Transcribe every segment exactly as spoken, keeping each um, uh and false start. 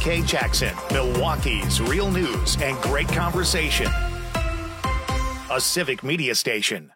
Kay Jackson, Milwaukee's real news and great conversation. A Civic Media station.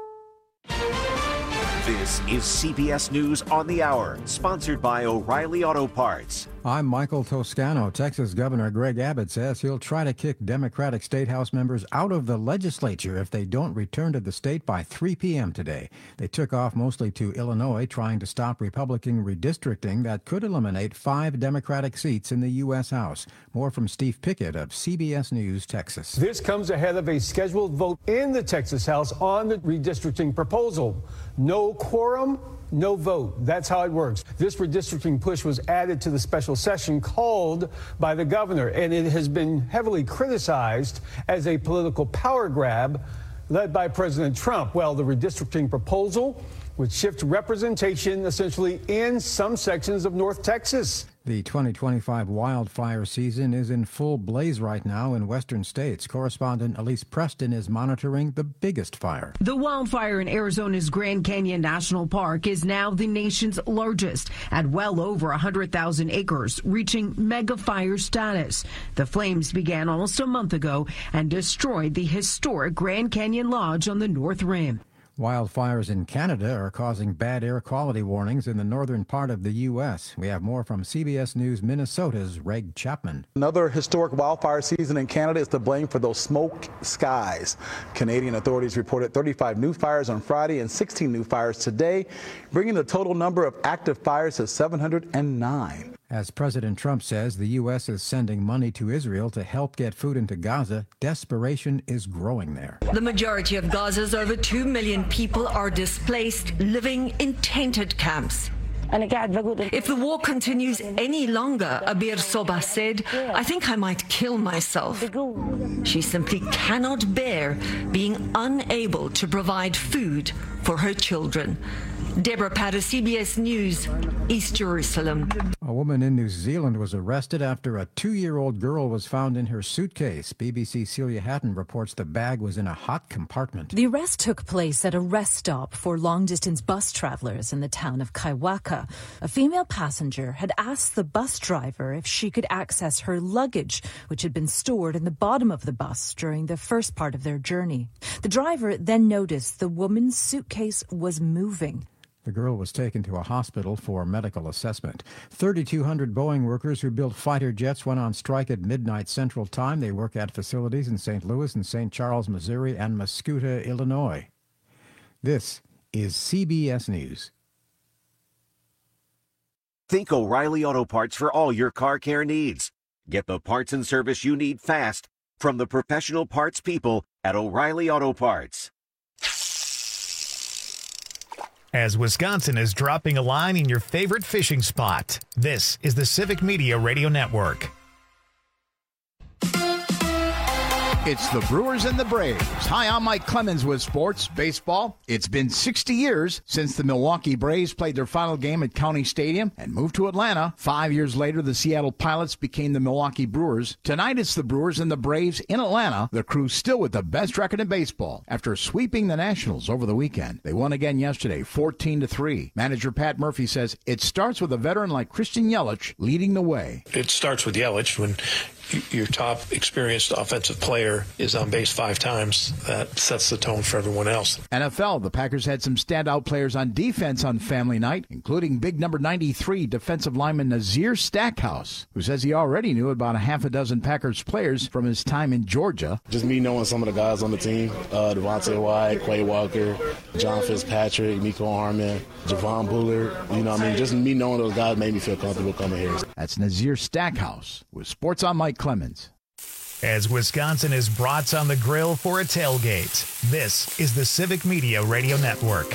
This is C B S News on the Hour, sponsored by O'Reilly Auto Parts. I'm Michael Toscano. Texas Governor Greg Abbott says he'll try to kick Democratic State House members out of the legislature if they don't return to the state by three p.m. today. They took off mostly to Illinois, trying to stop Republican redistricting that could eliminate five Democratic seats in the U S. House. More from Steve Pickett of C B S News, Texas. This comes ahead of a scheduled vote in the Texas House on the redistricting proposal. No quorum, no vote. That's how it works. This redistricting push was added to the special session called by the governor, and it has been heavily criticized as a political power grab led by President Trump. Well, the redistricting proposal would shift representation essentially in some sections of North Texas. The twenty twenty-five wildfire season is in full blaze right now in western states. Correspondent Elise Preston is monitoring the biggest fire. The wildfire in Arizona's Grand Canyon National Park is now the nation's largest at well over one hundred thousand acres, reaching mega fire status. The flames began almost a month ago and destroyed the historic Grand Canyon Lodge on the North Rim. Wildfires in Canada are causing bad air quality warnings in the northern part of the U S. We have more from C B S News Minnesota's Reg Chapman. Another historic wildfire season in Canada is to blame for those smoke skies. Canadian authorities reported thirty-five new fires on Friday and sixteen new fires today, bringing the total number of active fires to seven hundred nine. As President Trump says the U S is sending money to Israel to help get food into Gaza, desperation is growing there. The majority of Gaza's over two million people are displaced, living in tented camps. If the war continues any longer, Abir Soba said, I think I might kill myself. She simply cannot bear being unable to provide food for her children. Deborah Patter, C B S News, East Jerusalem. A woman in New Zealand was arrested after a two-year-old girl was found in her suitcase. B B C's Celia Hatton reports the bag was in a hot compartment. The arrest took place at a rest stop for long-distance bus travelers in the town of Kaiwaka. A female passenger had asked the bus driver if she could access her luggage, which had been stored in the bottom of the bus during the first part of their journey. The driver then noticed the woman's suitcase was moving. The girl was taken to a hospital for medical assessment. thirty-two hundred Boeing workers who built fighter jets went on strike at midnight Central Time. They work at facilities in Saint Louis and Saint Charles, Missouri, and Mascoutah, Illinois. This is C B S News. Think O'Reilly Auto Parts for all your car care needs. Get the parts and service you need fast from the professional parts people at O'Reilly Auto Parts. As Wisconsin is dropping a line in your favorite fishing spot, this is the Civic Media Radio Network. It's the Brewers and the Braves. Hi, I'm Mike Clemens with Sports Baseball. It's been sixty years since the Milwaukee Braves played their final game at County Stadium and moved to Atlanta. Five years later, the Seattle Pilots became the Milwaukee Brewers. Tonight, it's the Brewers and the Braves in Atlanta. The Crew still with the best record in baseball after sweeping the Nationals over the weekend. They won again yesterday, fourteen to three. Manager Pat Murphy says it starts with a veteran like Christian Yelich leading the way. It starts with Yelich. When your top experienced offensive player is on base five times, that sets the tone for everyone else. N F L, the Packers had some standout players on defense on family night, including big number ninety-three defensive lineman Nazir Stackhouse, who says he already knew about a half a dozen Packers players from his time in Georgia. Just me knowing some of the guys on the team, uh, Devontae White, Quay Walker, John Fitzpatrick, Nico Harmon, Javon Bullard, you know what I mean? Just me knowing those guys made me feel comfortable coming here. That's Nazir Stackhouse with Sports on Mike Clemens. As Wisconsin is brats on the grill for a tailgate, this is the Civic Media Radio Network.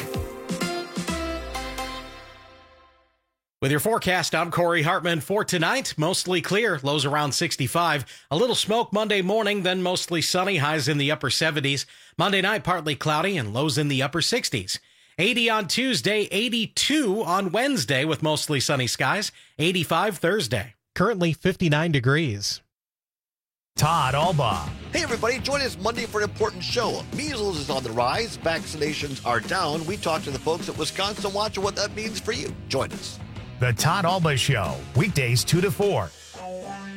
With your forecast, I'm Corey Hartman. For tonight, mostly clear, lows around sixty-five. A little smoke Monday morning, then mostly sunny, highs in the upper seventies. Monday night, partly cloudy and lows in the upper sixties. eighty on Tuesday, eighty-two on Wednesday with mostly sunny skies, eighty-five Thursday. Currently fifty-nine degrees. Todd Alba. Hey everybody, join us Monday for an important show. Measles is on the rise, vaccinations are down. We talk to the folks at Wisconsin Watch and what that means for you. Join us. The Todd Alba Show, weekdays two to four.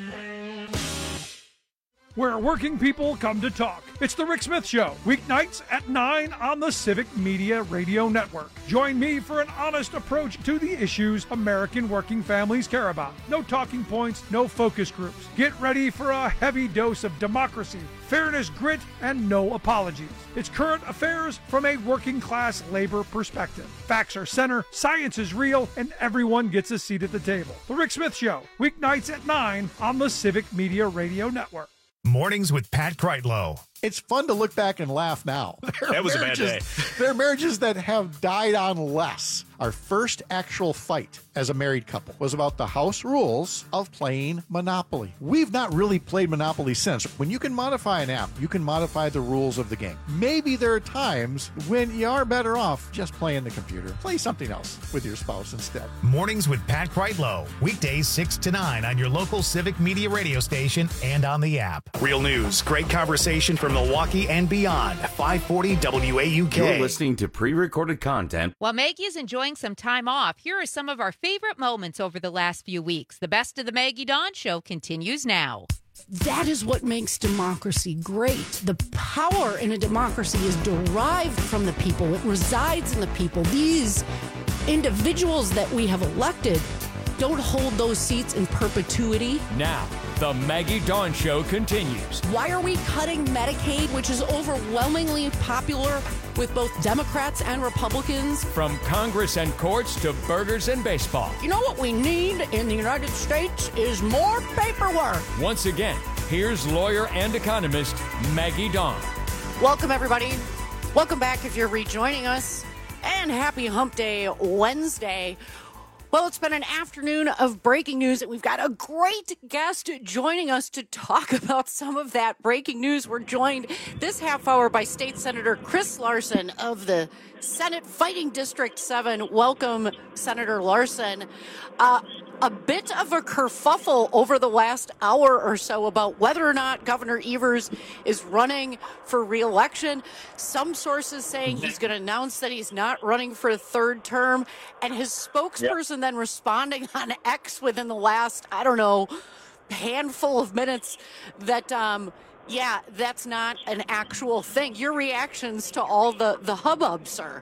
where working people come to talk. It's The Rick Smith Show, weeknights at nine on the Civic Media Radio Network. Join me for an honest approach to the issues American working families care about. No talking points, no focus groups. Get ready for a heavy dose of democracy, fairness, grit, and no apologies. It's current affairs from a working class labor perspective. Facts are center, science is real, and everyone gets a seat at the table. The Rick Smith Show, weeknights at nine on the Civic Media Radio Network. Mornings with Pat Kreitlow. It's fun to look back and laugh now. That was a bad day. There are marriages that have died on less. Our first actual fight as a married couple was about the house rules of playing Monopoly. We've not really played Monopoly since. When you can modify an app, you can modify the rules of the game. Maybe there are times when you are better off just playing the computer. Play something else with your spouse instead. Mornings with Pat Kreitlow. Weekdays six to nine on your local Civic Media radio station and on the app. Real news, great conversation from Milwaukee and beyond. five forty W A U K. You're listening to pre-recorded content. While Maggie is enjoying some time off, here are some of our favorite moments over the last few weeks. The best of the Maggie Dawn Show continues now. That is what makes democracy great. The power in a democracy is derived from the people. It resides in the people. These individuals that we have elected don't hold those seats in perpetuity. Now, the Maggie Dawn Show continues. Why are we cutting Medicaid, which is overwhelmingly popular with both Democrats and Republicans? From Congress and courts to burgers and baseball. You know what we need in the United States is more paperwork. Once again, here's lawyer and economist Maggie Dawn. Welcome, everybody. Welcome back if you're rejoining us. And happy Hump Day Wednesday. Well, it's been an afternoon of breaking news, and we've got a great guest joining us to talk about some of that breaking news. We're joined this half hour by State Senator Chris Larson of the Senate Fighting District seven. Welcome, Senator Larson. Uh, a bit of a kerfuffle over the last hour or so about whether or not Governor Evers is running for re-election. Some sources saying he's going to announce that he's not running for a third term, and his spokesperson yep. then responding on X within the last, I don't know, handful of minutes that, um, yeah, that's not an actual thing. Your reactions to all the, the hubbub, sir?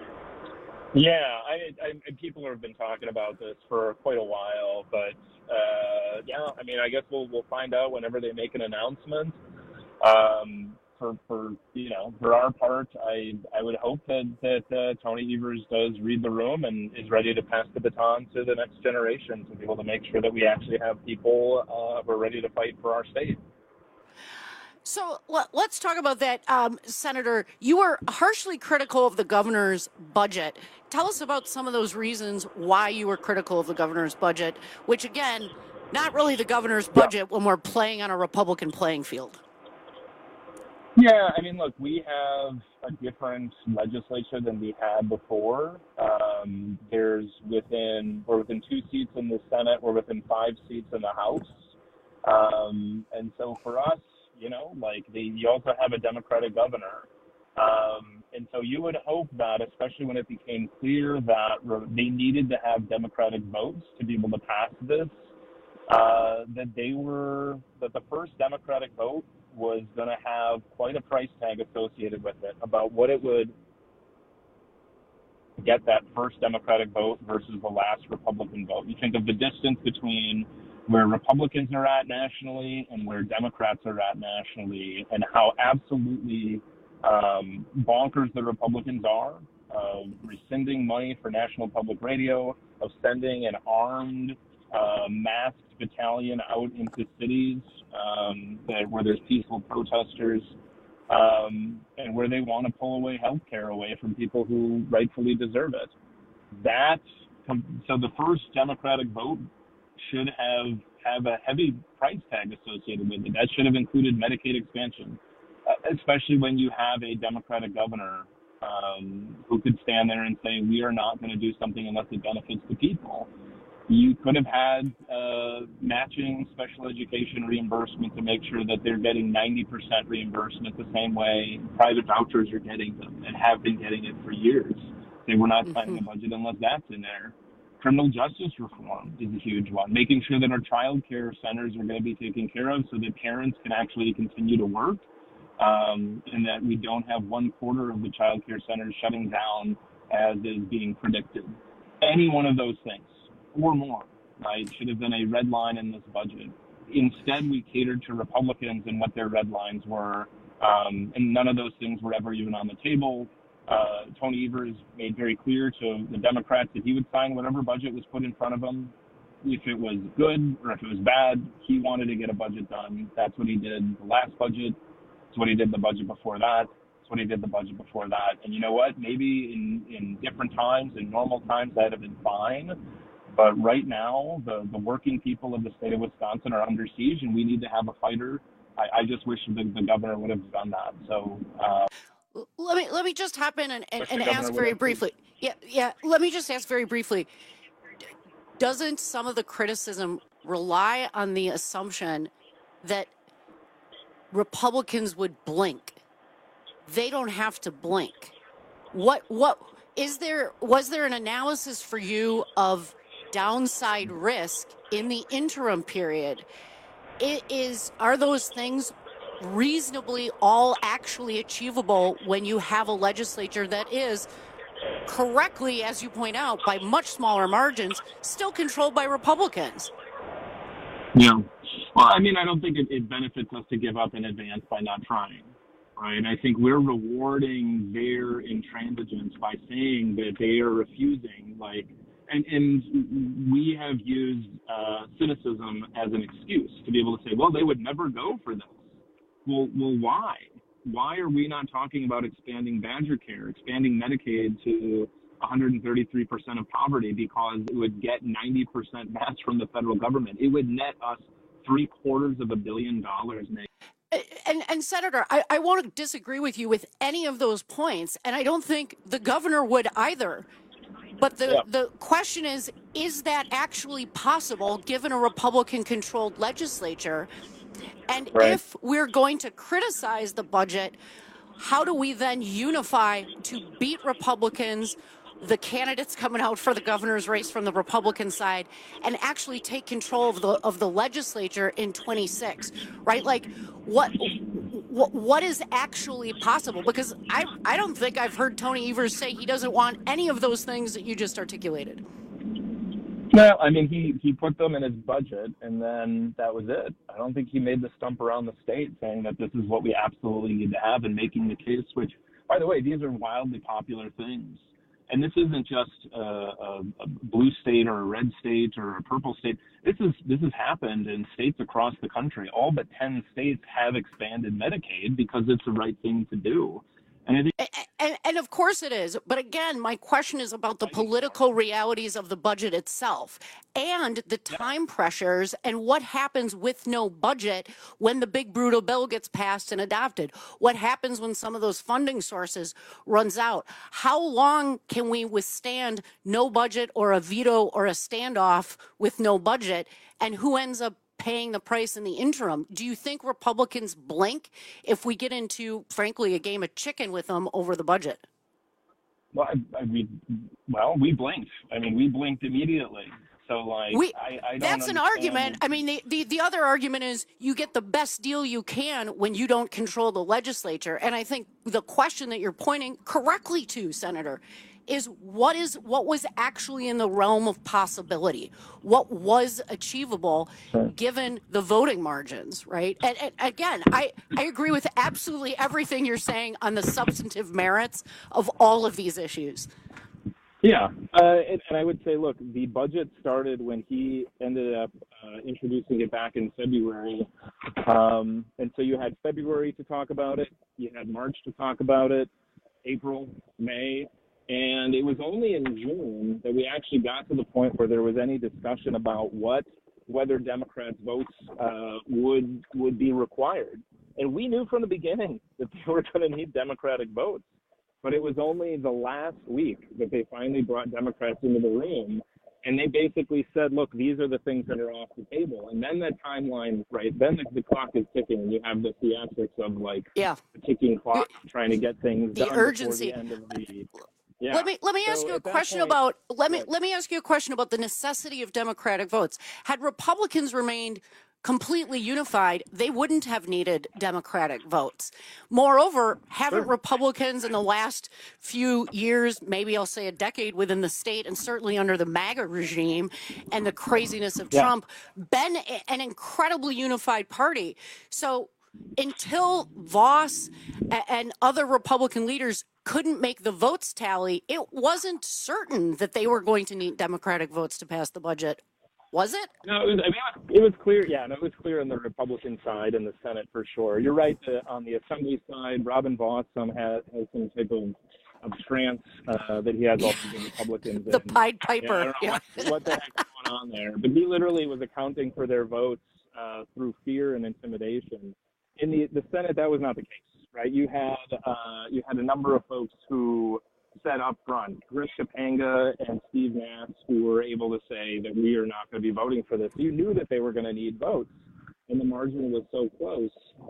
Yeah, I, I, people have been talking about this for quite a while, but uh, yeah, I mean, I guess we'll we'll find out whenever they make an announcement. Um, for for you know, for our part, I I would hope that that uh, Tony Evers does read the room and is ready to pass the baton to the next generation to be able to make sure that we actually have people uh, who are ready to fight for our state. So let's talk about that, um, Senator. You were harshly critical of the governor's budget. Tell us about some of those reasons why you were critical of the governor's budget, which, again, not really the governor's budget when we're playing on a Republican playing field. Yeah, I mean, look, we have a different legislature than we had before. Um, there's within, we're within two seats in the Senate, we're within five seats in the House. Um, and so for us, you know, like they, you also have a Democratic governor. Um, and so you would hope that, especially when it became clear that they needed to have Democratic votes to be able to pass this, uh, that they were, that the first Democratic vote was going to have quite a price tag associated with it about what it would get that first Democratic vote versus the last Republican vote. You think of the distance between where Republicans are at nationally and where Democrats are at nationally, and how absolutely um, bonkers the Republicans are of rescinding money for National Public Radio, of sending an armed, uh, masked battalion out into cities um, that, where there's peaceful protesters, um, and where they want to pull away health care away from people who rightfully deserve it. That, so the first Democratic vote should have, have a heavy price tag associated with it. That should have included Medicaid expansion, uh, especially when you have a Democratic governor um, who could stand there and say, we are not going to do something unless it benefits the people. You could have had uh, matching special education reimbursement to make sure that they're getting ninety percent reimbursement the same way private vouchers are getting them and have been getting it for years. Say, we're not mm-hmm. planning a budget unless that's in there. criminal justice reform is a huge one. Making sure that our child care centers are going to be taken care of so that parents can actually continue to work, um, and that we don't have one quarter of the child care centers shutting down as is being predicted. Any one of those things or more, right, should have been a red line in this budget. Instead, we catered to Republicans and what their red lines were, um, and none of those things were ever even on the table. Uh, Tony Evers made very clear to the Democrats that he would sign whatever budget was put in front of him. If it was good or if it was bad, he wanted to get a budget done. That's what he did the last budget. That's what he did the budget before that. That's what he did the budget before that. And you know what? Maybe in, in different times, in normal times, that would have been fine. But right now, the, the working people of the state of Wisconsin are under siege, and we need to have a fighter. I, I just wish the, the governor would have done that. So uh, let me let me just hop in and, and, and ask very briefly. Yeah, yeah. Let me just ask very briefly. Doesn't some of the criticism rely on the assumption that Republicans would blink? They don't have to blink. What what is there? Was there an analysis for you of downside risk in the interim period? It is are those things reasonably all actually achievable when you have a legislature that is correctly, as you point out, by much smaller margins, still controlled by Republicans? Yeah. Well, I mean, I don't think it, it benefits us to give up in advance by not trying, right? I think we're rewarding their intransigence by saying that they are refusing, like, and, and we have used uh, cynicism as an excuse to be able to say, well, they would never go for this. Well, well, why? Why are we not talking about expanding Badger Care, expanding Medicaid to one hundred thirty-three percent of poverty, because it would get ninety percent match from the federal government? It would net us three quarters of a billion dollars. And, and Senator, I, I won't disagree with you with any of those points, and I don't think the governor would either. But the, yeah. the question is, is that actually possible given a Republican-controlled legislature? And right. if we're going to criticize the budget, how do we then unify to beat Republicans, the candidates coming out for the governor's race from the Republican side, and actually take control of the of the legislature in twenty-six, right? Like, what what, what is actually possible? Because I, I don't think I've heard Tony Evers say he doesn't want any of those things that you just articulated. Well, I mean, he, he put them in his budget, and then that was it. I don't think he made the stump around the state saying that this is what we absolutely need to have, and making the case, which, by the way, these are wildly popular things. And this isn't just a, a, a blue state or a red state or a purple state. This is this has happened in states across the country. All but ten states have expanded Medicaid because it's the right thing to do. And, I think- and, and, and of course it is. But again, my question is about the political realities of the budget itself and the time pressures and what happens with no budget when the big brutal bill gets passed and adopted. What happens when some of those funding sources runs out? How long can we withstand no budget or a veto or a standoff with no budget? And who ends up paying the price in the interim? Do you think Republicans blink if we get into, frankly, a game of chicken with them over the budget? Well, I, I mean, well, we blinked. I mean, we blinked immediately. So, like, we, I, I don't that's an argument. I mean, the, the, the other argument is you get the best deal you can when you don't control the legislature. And I think the question that you're pointing correctly to, Senator, is what is what was actually in the realm of possibility? What was achievable given the voting margins, right? And, and again, I, I agree with absolutely everything you're saying on the substantive merits of all of these issues. Yeah, uh, and, and I would say, look, the budget started when he ended up uh, introducing it back in February. Um, and so you had February to talk about it, you had March to talk about it, April, May. And it was only in June that we actually got to the point where there was any discussion about what, whether Democrats' votes uh, would would be required. And we knew from the beginning that they were going to need Democratic votes. But it was only the last week that they finally brought Democrats into the room. And they basically said, look, these are the things that are off the table. And then that timeline, right, then the, the clock is ticking. And you have the theatrics of, like, yeah. the ticking clock, trying to get things the done urgency. before the end of the... Yeah. Let me let me so ask you a question point, about let me right. let me ask you a question about the necessity of Democratic votes. Had Republicans remained completely unified, they wouldn't have needed Democratic votes. Moreover, haven't Sure. Republicans in the last few years, maybe I'll say a decade within the state, and certainly under the MAGA regime and the craziness of Yeah. Trump, been an incredibly unified party? So until Voss and other Republican leaders couldn't make the votes tally, it wasn't certain that they were going to need Democratic votes to pass the budget. Was it? No, it was, I mean, it was clear. Yeah, no, it was clear on the Republican side in the Senate for sure. You're right. The, on the Assembly side, Robin Voss um, has, has some type of, of trance uh, that he has all the Republicans. The in. Pied Piper. Yeah, I don't know what, what the heck's going on there. But he literally was accounting for their votes uh, through fear and intimidation. In the, the Senate, that was not the case, right? You had uh, you had a number of folks who said up front, Chris Topanga and Steve Nass, who were able to say that we are not going to be voting for this. You knew that they were going to need votes, and the margin was so close.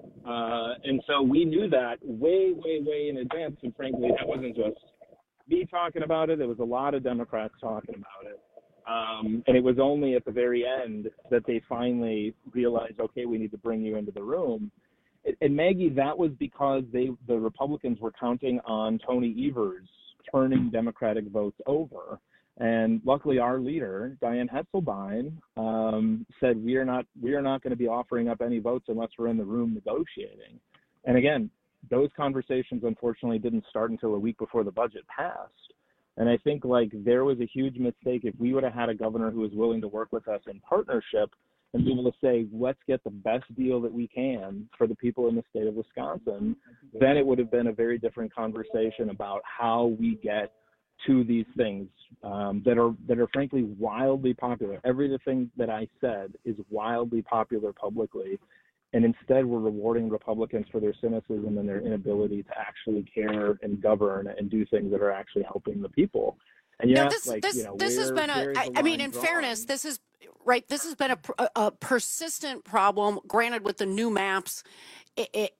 Uh, and so we knew that way, way, way in advance. And frankly, that wasn't just me talking about it. There was a lot of Democrats talking about it. Um, and it was only at the very end that they finally realized, okay, we need to bring you into the room. And, and Maggie, that was because they the Republicans were counting on Tony Evers turning Democratic votes over. And luckily our leader, Dianne Hetzelbein, um, said we are not we are not going to be offering up any votes unless we're in the room negotiating. And again, those conversations unfortunately didn't start until a week before the budget passed. And I think like there was a huge mistake if we would have had a governor who was willing to work with us in partnership and be able to say, let's get the best deal that we can for the people in the state of Wisconsin, then it would have been a very different conversation about how we get to these things um, that are that are frankly wildly popular. Everything that I said is wildly popular publicly, and instead we're rewarding Republicans for their cynicism and their inability to actually care and govern and do things that are actually helping the people. And you no, ask, this like, this you know, this where, has been a. I, I mean, in drawn? fairness, this is right. This has been a, a, a persistent problem. Granted, with the new maps, it, it,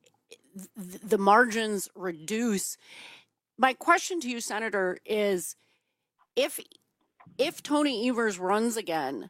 the margins reduce. My question to you, Senator, is if if Tony Evers runs again,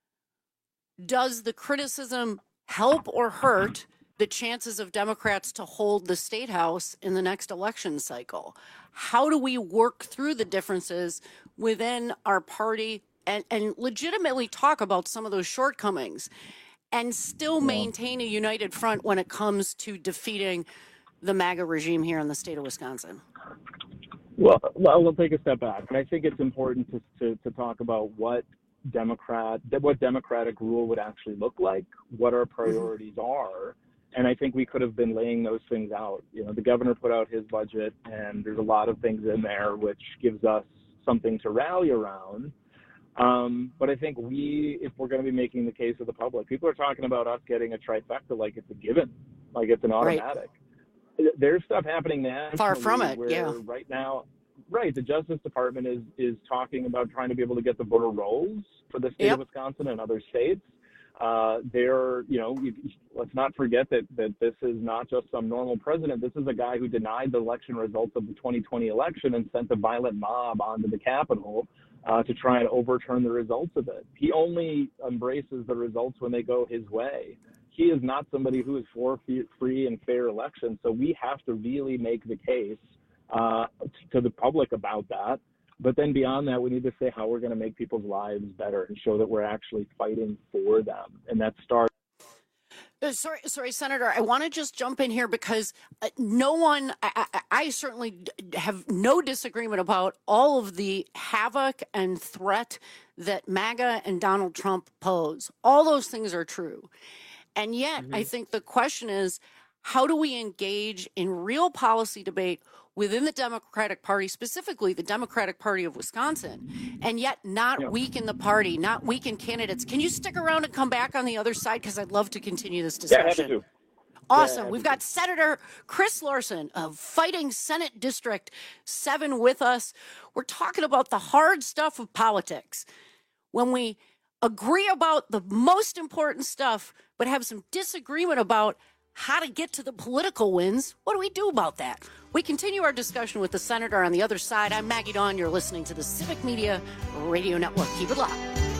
does the criticism help or hurt the chances of Democrats to hold the state house in the next election cycle? How do we work through the differences within our party and, and legitimately talk about some of those shortcomings and still maintain a united front when it comes to defeating the MAGA regime here in the state of Wisconsin? Well, well, we'll take a step back. And I think it's important to, to, to talk about what Democrat, what Democratic rule would actually look like, what our priorities mm-hmm. are. And I think we could have been laying those things out. You know, the governor put out his budget, and there's a lot of things in there which gives us something to rally around. Um, but I think we, if we're going to be making the case of the public, people are talking about us getting a trifecta like it's a given, like it's an automatic. Right. There's stuff happening nationally. Far from it, where yeah. Right now, right, the Justice Department is is talking about trying to be able to get the voter rolls for the state yep. of Wisconsin and other states. Uh, they're, you know, let's not forget that, that this is not just some normal president. This is a guy who denied the election results of the twenty twenty election and sent a violent mob onto the Capitol uh, to try and overturn the results of it. He only embraces the results when they go his way. He is not somebody who is for free and fair elections. So we have to really make the case uh, to the public about that. But then beyond that, we need to say how we're going to make people's lives better and show that we're actually fighting for them. And that starts. Uh, sorry, sorry, Senator, I want to just jump in here because uh, no one, I, I, I certainly have no disagreement about all of the havoc and threat that MAGA and Donald Trump pose. All those things are true. And yet, mm-hmm. I think the question is, how do we engage in real policy debate within the Democratic Party, specifically the Democratic Party of Wisconsin, and yet not yeah. weaken the party, not weaken candidates? Can you stick around and come back on the other side? Because I'd love to continue this discussion. Yeah, happy to. Awesome. Yeah, We've got Senator Chris Larson of Fighting Senate District seven with us. We're talking about the hard stuff of politics. When we agree about the most important stuff, but have some disagreement about how to get to the political wins. What do we do about that? We continue our discussion with the senator on the other side. I'm Maggie Dawn. You're listening to the Civic Media Radio Network. Keep it locked.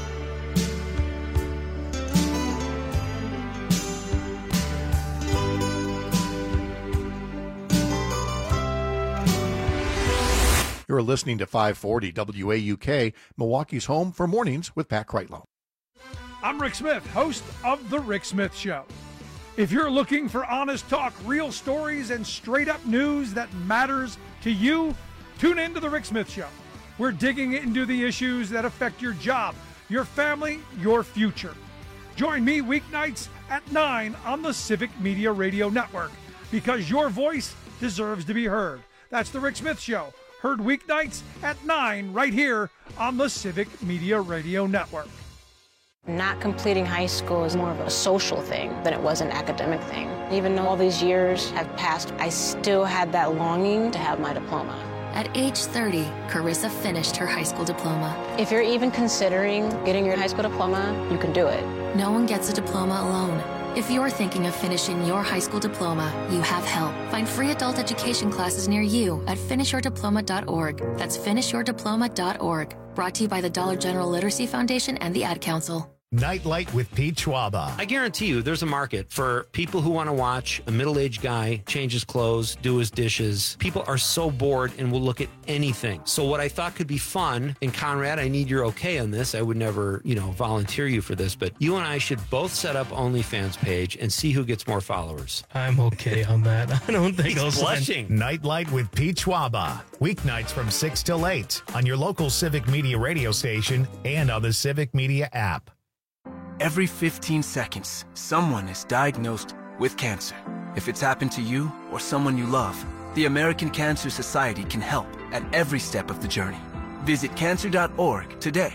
You're listening to five forty W A U K, Milwaukee's home for mornings with Pat Kreitlow. I'm Rick Smith, host of The Rick Smith Show. If you're looking for honest talk, real stories, and straight-up news that matters to you, tune in to The Rick Smith Show. We're digging into the issues that affect your job, your family, your future. Join me weeknights at nine on the Civic Media Radio Network, because your voice deserves to be heard. That's The Rick Smith Show. Heard weeknights at nine right here on the Civic Media Radio Network. Not completing high school is more of a social thing than it was an academic thing. Even though all these years have passed, I still had that longing to have my diploma. At age thirty, Carissa finished her high school diploma. If you're even considering getting your high school diploma, you can do it. No one gets a diploma alone. If you're thinking of finishing your high school diploma, you have help. Find free adult education classes near you at finish your diploma dot org. That's finish your diploma dot org. Brought to you by the Dollar General Literacy Foundation and the Ad Council. Nightlight with Pete Schwaba. I guarantee you there's a market for people who want to watch a middle-aged guy change his clothes, do his dishes. People are so bored and will look at anything. So what I thought could be fun, and Conrad, I need your okay on this. I would never, you know, volunteer you for this, but you and I should both set up OnlyFans page and see who gets more followers. I'm okay on that. I don't think He's I'll blushing. Nightlight with Pete Schwaba. Weeknights from six till eight on your local Civic Media radio station and on the Civic Media app. Every fifteen seconds, someone is diagnosed with cancer. If it's happened to you or someone you love, the American Cancer Society can help at every step of the journey. Visit cancer dot org today.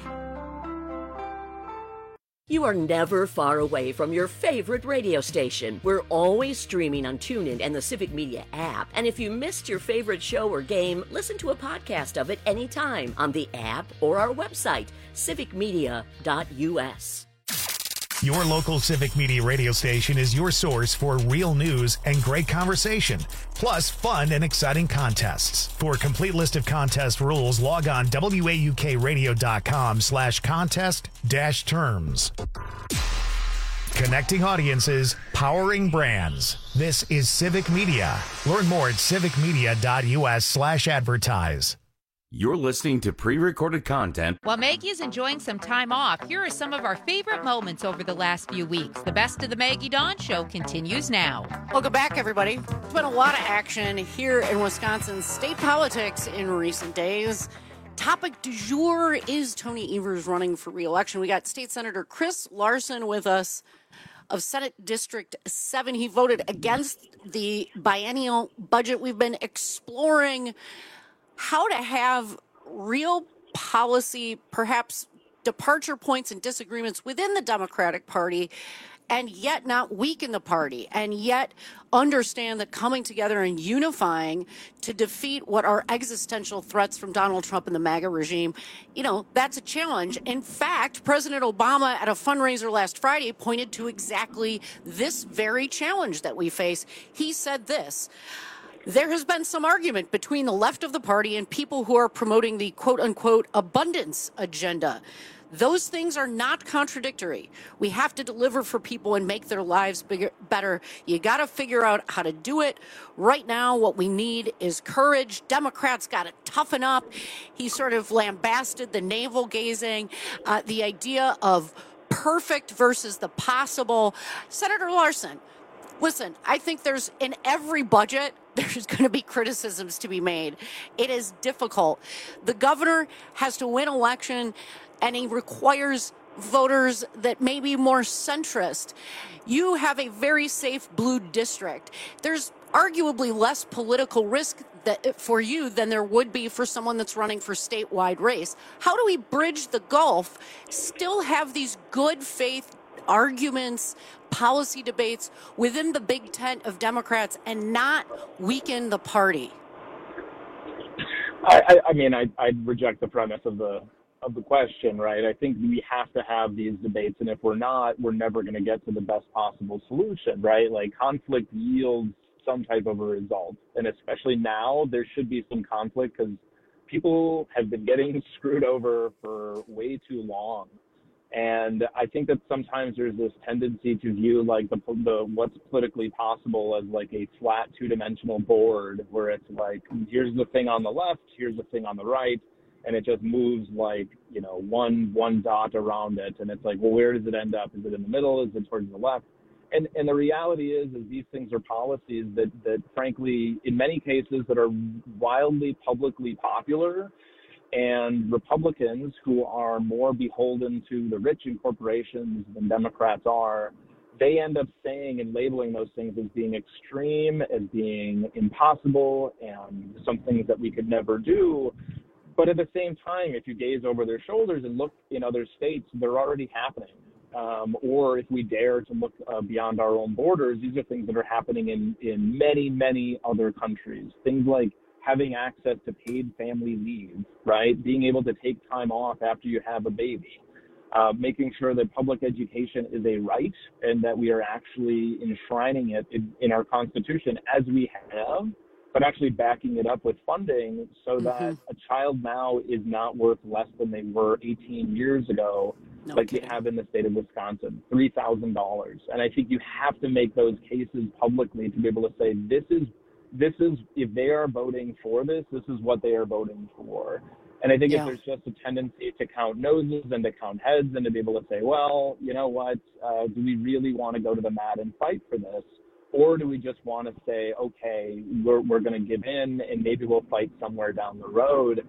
You are never far away from your favorite radio station. We're always streaming on TuneIn and the Civic Media app. And if you missed your favorite show or game, listen to a podcast of it anytime on the app or our website, civic media dot u s. Your local Civic Media radio station is your source for real news and great conversation, plus fun and exciting contests. For a complete list of contest rules, log on W A U K radio dot com slash contest dash terms. Connecting audiences, powering brands. This is Civic Media. Learn more at civic media dot u s slash advertise. You're listening to pre-recorded content. While Maggie is enjoying some time off, here are some of our favorite moments over the last few weeks. The best of the Maggie Dawn Show continues now. Welcome back, everybody. There's been a lot of action here in Wisconsin state politics in recent days. Topic du jour is Tony Evers running for re-election. We got State Senator Chris Larson with us of Senate District seven. He voted against the biennial budget. We've been exploring how to have real policy, perhaps departure points and disagreements within the Democratic Party, and yet not weaken the party, and yet understand that coming together and unifying to defeat what are existential threats from Donald Trump and the MAGA regime, you know, that's a challenge. In fact, President Obama at a fundraiser last Friday pointed to exactly this very challenge that we face. He said this: there has been some argument between the left of the party and people who are promoting the quote-unquote abundance agenda. Those things are not contradictory. We have to deliver for people and make their lives bigger, better. You got to figure out how to do it. Right now, what we need is courage. Democrats got to toughen up. He sort of lambasted the navel-gazing, uh, the idea of perfect versus the possible. Senator Larson, listen, I think there's, in every budget, there's going to be criticisms to be made. It is difficult. The governor has to win election, and he requires voters that may be more centrist. You have a very safe blue district. There's arguably less political risk that, for you than there would be for someone that's running for statewide race. How do we bridge the gulf, still have these good faith arguments, policy debates within the big tent of Democrats, and not weaken the party? I, I, I mean, I, I'd reject the premise of the of the question, right? I think we have to have these debates, and if we're not, we're never going to get to the best possible solution, right? Like, conflict yields some type of a result, and especially now, there should be some conflict because people have been getting screwed over for way too long. And I think that sometimes there's this tendency to view like the, the what's politically possible as like a flat two-dimensional board where it's like, here's the thing on the left, here's the thing on the right, and it just moves like, you know, one one dot around it. And it's like, well, where does it end up? Is it in the middle? Is it towards the left? And and the reality is, is these things are policies that, that frankly, in many cases that are wildly publicly popular. And Republicans, who are more beholden to the rich and corporations than Democrats are, they end up saying and labeling those things as being extreme, as being impossible, and some things that we could never do. But at the same time, if you gaze over their shoulders and look in other states, they're already happening. Um, or if we dare to look uh, beyond our own borders, these are things that are happening in, in many, many other countries. Things like having access to paid family leave, right? Being able to take time off after you have a baby, uh, making sure that public education is a right and that we are actually enshrining it in, in our Constitution as we have, but actually backing it up with funding so that mm-hmm. a child now is not worth less than they were eighteen years ago, no like kidding. We have in the state of Wisconsin, three thousand dollars. And I think you have to make those cases publicly to be able to say, this is This is, if they are voting for this, this is what they are voting for. And I think yeah. if there's just a tendency to count noses and to count heads and to be able to say, well, you know what, uh, do we really want to go to the mat and fight for this? Or do we just want to say, okay, we're, we're going to give in and maybe we'll fight somewhere down the road?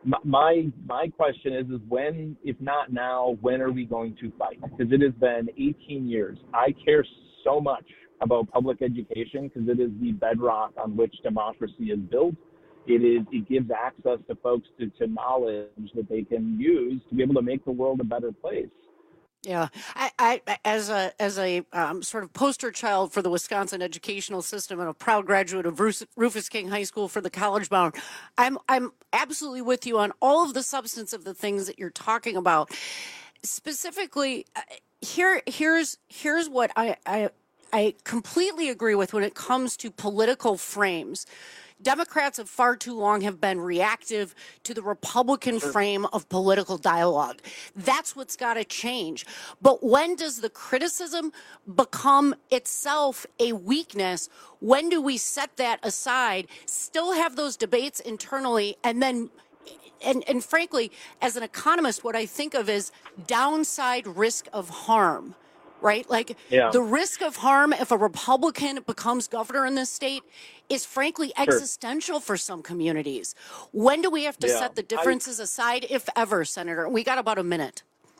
My my question is, is when, if not now, when are we going to fight? Because it has been eighteen years. I care so much about public education because it is the bedrock on which democracy is built. It is it gives access to folks to, to knowledge that they can use to be able to make the world a better place. Yeah, I, I as a as a um, sort of poster child for the Wisconsin educational system and a proud graduate of Rufus King High School for the college bound, I'm I'm absolutely with you on all of the substance of the things that you're talking about. Specifically, here here's here's what I. I I completely agree with when it comes to political frames. Democrats have far too long have been reactive to the Republican frame of political dialogue. That's what's got to change. But when does the criticism become itself a weakness? When do we set that aside, still have those debates internally, and then And, and frankly, as an economist, what I think of is downside risk of harm. Right? Like yeah. the risk of harm if a Republican becomes governor in this state is frankly sure. existential for some communities. When do we have to yeah. set the differences I, aside, if ever, Senator? We got about a minute.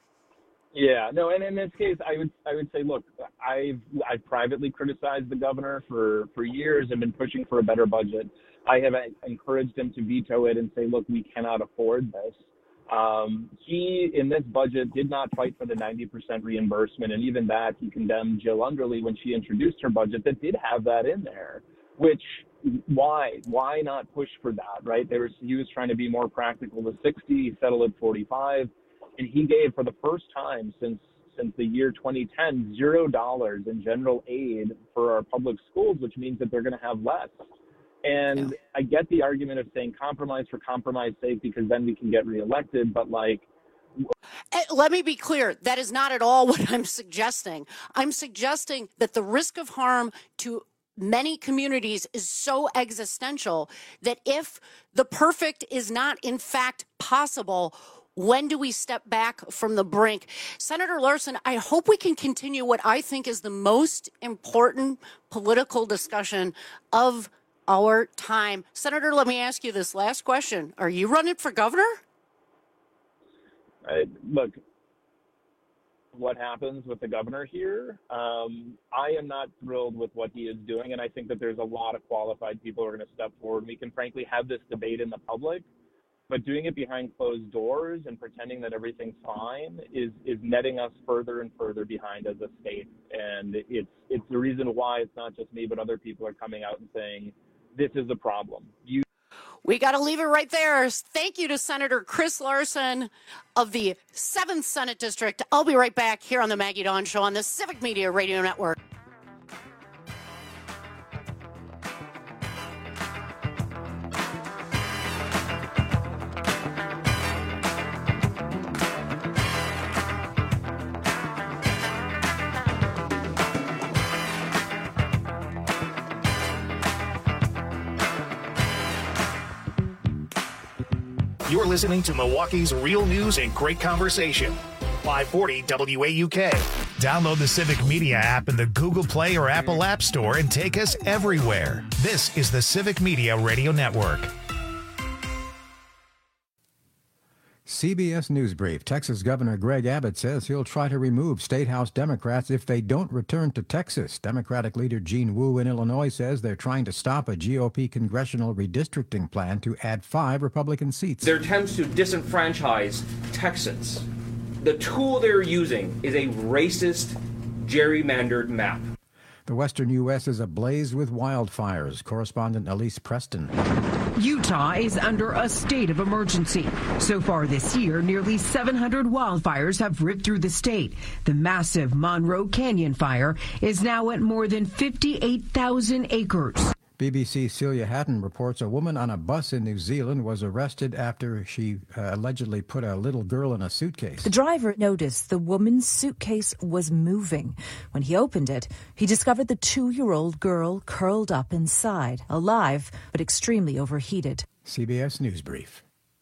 Yeah, no, and in this case, I would I would say, look, I've I've privately criticized the governor for, for years and been pushing for a better budget. I have encouraged him to veto it and say, look, we cannot afford this. Um, he, in this budget, did not fight for the ninety percent reimbursement, and even that, he condemned Jill Underly when she introduced her budget that did have that in there, which, why? Why not push for that, right? There was, he was trying to be more practical with sixty, he settled at forty-five, and he gave, for the first time since since the year twenty ten, zero dollars in general aid for our public schools, which means that they're going to have less. And yeah. I get the argument of saying compromise for compromise sake because then we can get reelected, but like... Let me be clear. That is not at all what I'm suggesting. I'm suggesting that the risk of harm to many communities is so existential that if the perfect is not in fact possible, when do we step back from the brink? Senator Larson, I hope we can continue what I think is the most important political discussion of our time. Senator, let me ask you this last question. Are you running for governor? Uh, look, what happens with the governor here, um, I am not thrilled with what he is doing, and I think that there's a lot of qualified people who are going to step forward. We can frankly have this debate in the public, but doing it behind closed doors and pretending that everything's fine is, is netting us further and further behind as a state. And it's it's the reason why it's not just me, but other people are coming out and saying, this is a problem. You We got to leave it right there. Thank you to Senator Chris Larson of the seventh Senate District. I'll be right back here on the Maggie Dawn Show on the Civic Media Radio Network. You're listening to Milwaukee's real news and great conversation. five forty W A U K. Download the Civic Media app in the Google Play or Apple App Store and take us everywhere. This is the Civic Media Radio Network. C B S News Brief. Texas Governor Greg Abbott says he'll try to remove State House Democrats if they don't return to Texas. Democratic leader Gene Wu in Illinois says they're trying to stop a G O P congressional redistricting plan to add five Republican seats. Their attempts to disenfranchise Texans. The tool they're using is a racist, gerrymandered map. The western U S is ablaze with wildfires. Correspondent Elise Preston. Utah is under a state of emergency. So far this year, nearly seven hundred wildfires have ripped through the state. The massive Monroe Canyon fire is now at more than fifty-eight thousand acres. B B C's Celia Hatton reports a woman on a bus in New Zealand was arrested after she uh, allegedly put a little girl in a suitcase. The driver noticed the woman's suitcase was moving. When he opened it, he discovered the two-year-old girl curled up inside, alive but extremely overheated. C B S News Brief.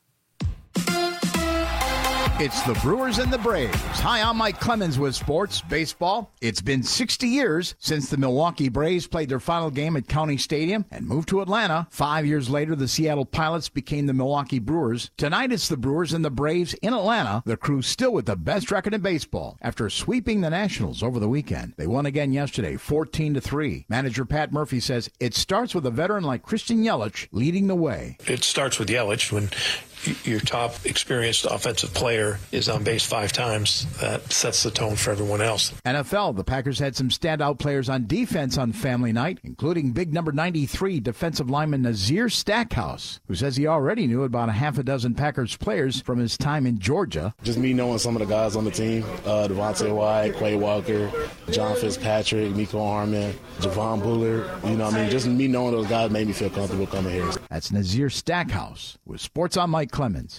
It's the Brewers and the Braves. Hi, I'm Mike Clemens with Sports Baseball. It's been sixty years since the Milwaukee Braves played their final game at County Stadium and moved to Atlanta. Five years later, the Seattle Pilots became the Milwaukee Brewers. Tonight, it's the Brewers and the Braves in Atlanta. The crew still with the best record in baseball after sweeping the Nationals over the weekend. They won again yesterday, fourteen to three. Manager Pat Murphy says it starts with a veteran like Christian Yelich leading the way. It starts with Yelich. When your top experienced offensive player is on base five times, that sets the tone for everyone else. N F L, the Packers had some standout players on defense on family night, including big number ninety-three defensive lineman Nazir Stackhouse, who says he already knew about a half a dozen Packers players from his time in Georgia. Just me knowing some of the guys on the team, uh, Devontae White, Quay Walker, John Fitzpatrick, Nico Harmon, Javon Bullard, you know what I mean? Just me knowing those guys made me feel comfortable coming here. That's Nazir Stackhouse with Sports on Mike Clemens.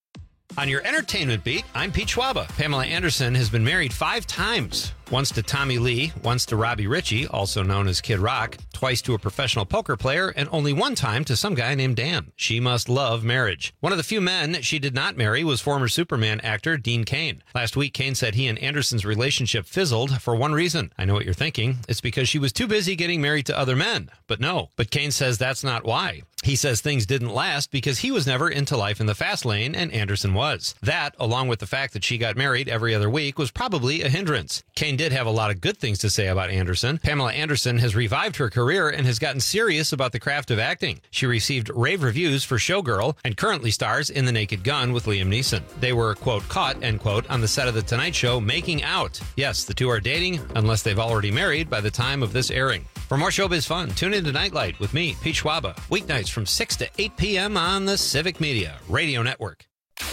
On your entertainment beat, I'm Pete Schwaba. Pamela Anderson has been married five times. Once to Tommy Lee, once to Robbie Ritchie, also known as Kid Rock, twice to a professional poker player, and only one time to some guy named Dan. She must love marriage. One of the few men she did not marry was former Superman actor Dean Cain. Last week, Cain said he and Anderson's relationship fizzled for one reason. I know what you're thinking. It's because she was too busy getting married to other men. But no. But Cain says that's not why. He says things didn't last because he was never into life in the fast lane and Anderson was. That, along with the fact that she got married every other week, was probably a hindrance. Cain did have a lot of good things to say about Anderson. Pamela Anderson has revived her career and has gotten serious about the craft of acting. She received rave reviews for Showgirl and currently stars in The Naked Gun with Liam Neeson. They were, quote, caught, end quote, on the set of The Tonight Show making out. Yes, the two are dating, unless they've already married by the time of this airing. For more showbiz fun, tune in to Nightlight with me, Pete Schwaba, weeknights from six to eight p.m. on the Civic Media Radio Network.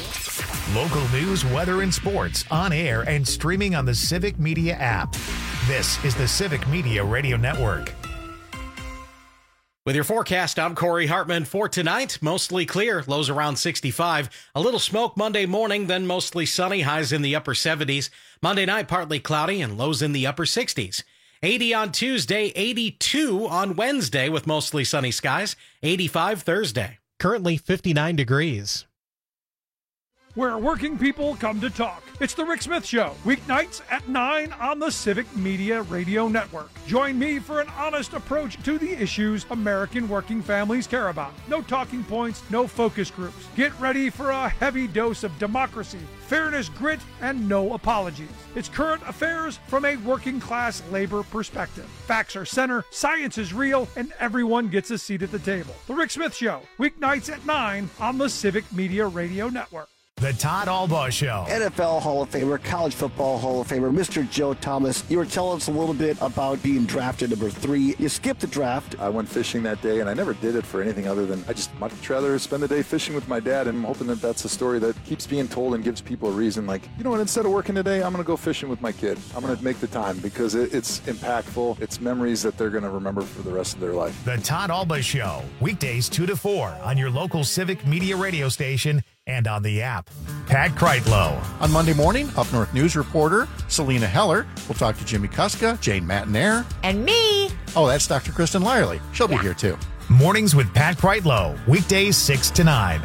Local news, weather, and sports on air and streaming on the Civic Media app. This is the Civic Media Radio Network. With your forecast, I'm Corey Hartman. For tonight, mostly clear, lows around sixty-five. A little smoke Monday morning, then mostly sunny, highs in the upper seventies. Monday night, partly cloudy and lows in the upper sixties. eighty on Tuesday, eighty-two on Wednesday with mostly sunny skies, eighty-five Thursday. Currently fifty-nine degrees. Where working people come to talk. It's the Rick Smith Show, weeknights at nine on the Civic Media Radio Network. Join me for an honest approach to the issues American working families care about. No talking points, no focus groups. Get ready for a heavy dose of democracy, fairness, grit, and no apologies. It's current affairs from a working class labor perspective. Facts are center, science is real, and everyone gets a seat at the table. The Rick Smith Show, weeknights at nine on the Civic Media Radio Network. The Todd Albaugh Show. N F L Hall of Famer, College Football Hall of Famer, Mister Joe Thomas. You were telling us a little bit about being drafted number three. You skipped the draft. I went fishing that day, and I never did it for anything other than I just much rather spend the day fishing with my dad, and I'm hoping that that's a story that keeps being told and gives people a reason. Like, you know what, instead of working today, I'm going to go fishing with my kid. I'm going to make the time because it, it's impactful. It's memories that they're going to remember for the rest of their life. The Todd Albaugh Show, weekdays two to four on your local Civic Media radio station and on the app. Pat Kreitlow. On Monday morning, Up North News reporter Selena Heller will talk to Jimmy Kuska, Jane Matinaire. And me. Oh, that's Doctor Kristen Lyerly. She'll yeah. be here too. Mornings with Pat Kreitlow, weekdays six to nine.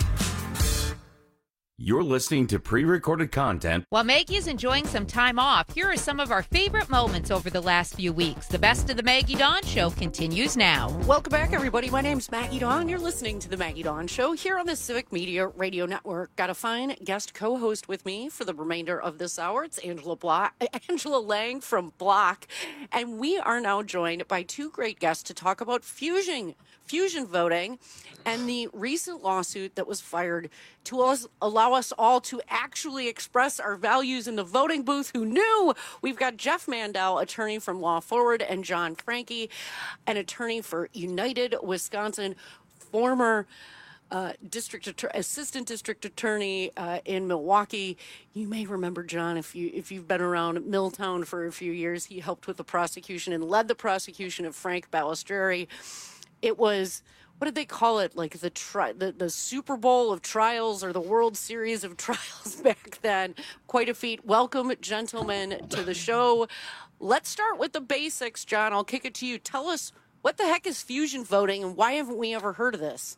You're listening to pre-recorded content. While Maggie is enjoying some time off, here are some of our favorite moments over the last few weeks. The best of the Maggie Dawn Show continues now. Welcome back, everybody. My name's Maggie Dawn. You're listening to the Maggie Dawn Show here on the Civic Media Radio Network. Got a fine guest co-host with me for the remainder of this hour. It's Angela Block, Angela Lang from Block, and we are now joined by two great guests to talk about fusion, fusion voting, and the recent lawsuit that was fired to us, allow us all to actually express our values in the voting booth. Who knew? We've got Jeff Mandel, attorney from Law Forward, and John Franke, an attorney for United Wisconsin, former uh, district att- assistant district attorney uh, in Milwaukee. You may remember John if you if you've been around Milltown for a few years. He helped with the prosecution and led the prosecution of Frank Balistreri. It was, what did they call it? Like the, tri- the the Super Bowl of trials or the World Series of trials back then. Quite a feat. Welcome, gentlemen, to the show. Let's start with the basics, John. I'll kick it to you. Tell us, what the heck is fusion voting and why haven't we ever heard of this?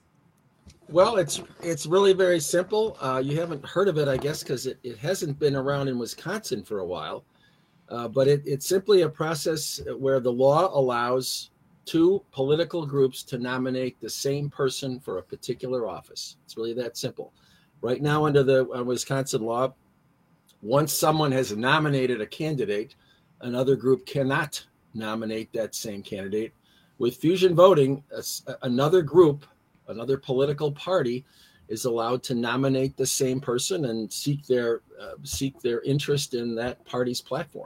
Well, it's it's really very simple. Uh, you haven't heard of it, I guess, because it, it hasn't been around in Wisconsin for a while. Uh, but it, it's simply a process where the law allows two political groups to nominate the same person for a particular office. It's really that simple. Right now, under the uh, Wisconsin law, once someone has nominated a candidate, another group cannot nominate that same candidate. With fusion voting, a, another group, another political party, is allowed to nominate the same person and seek their uh, seek their interest in that party's platform.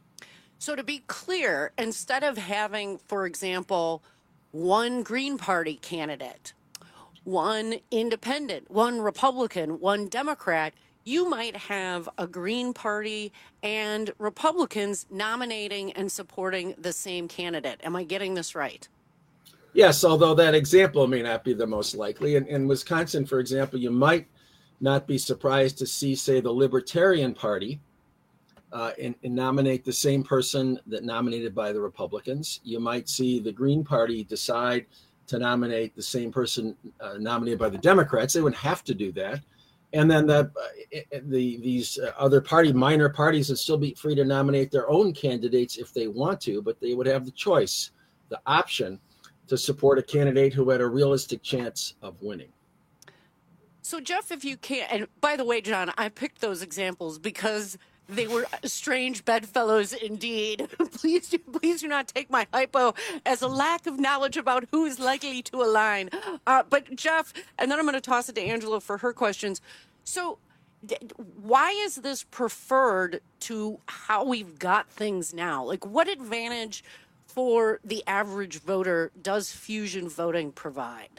So to be clear, instead of having, for example, one Green Party candidate, one independent, one Republican, one Democrat, you might have a Green Party and Republicans nominating and supporting the same candidate. Am I getting this right? Yes, although that example may not be the most likely. In, in Wisconsin, for example, you might not be surprised to see, say, the Libertarian Party Uh, and, and nominate the same person that nominated by the Republicans. You might see the Green Party decide to nominate the same person uh, nominated by the Democrats. They wouldn't have to do that. And then the, uh, the these uh, other party, minor parties would still be free to nominate their own candidates if they want to, but they would have the choice, the option to support a candidate who had a realistic chance of winning. So, Jeff, if you can't, and by the way, John, I picked those examples because they were strange bedfellows indeed. Please do, please do not take my hypo as a lack of knowledge about who is likely to align. Uh, but Jeff, and then I'm going to toss it to Angela for her questions. So d- why is this preferred to how we've got things now? Like, what advantage for the average voter does fusion voting provide?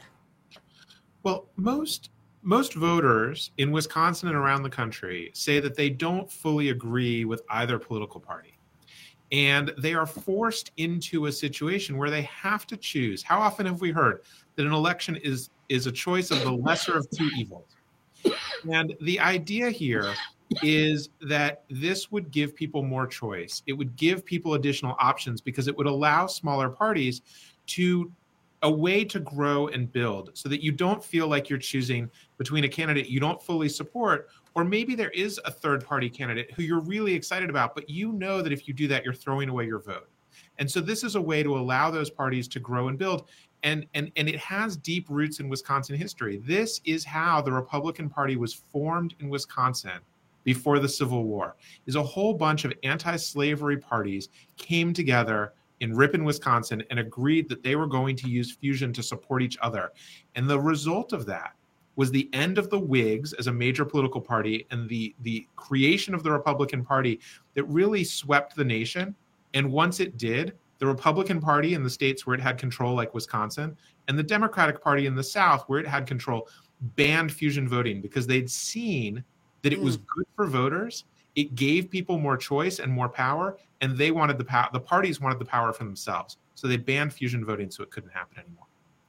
Well, most Most voters in Wisconsin and around the country say that they don't fully agree with either political party. And they are forced into a situation where they have to choose. How often have we heard that an election is, is a choice of the lesser of two evils? And the idea here is that this would give people more choice. It would give people additional options because it would allow smaller parties to a way to grow and build so that you don't feel like you're choosing between a candidate you don't fully support, or maybe there is a third party candidate who you're really excited about, but you know that if you do that, you're throwing away your vote. And so this is a way to allow those parties to grow and build. And, and, and it has deep roots in Wisconsin history. This is how the Republican Party was formed in Wisconsin before the Civil War, is a whole bunch of anti-slavery parties came together in Ripon, Wisconsin, and agreed that they were going to use fusion to support each other. And the result of that was the end of the Whigs as a major political party and the, the creation of the Republican Party that really swept the nation. And once it did, the Republican Party in the states where it had control, like Wisconsin, and the Democratic Party in the South where it had control, banned fusion voting because they'd seen that it was good for voters. It gave people more choice and more power, and they wanted the power. The parties wanted the power for themselves. So they banned fusion voting so it couldn't happen anymore.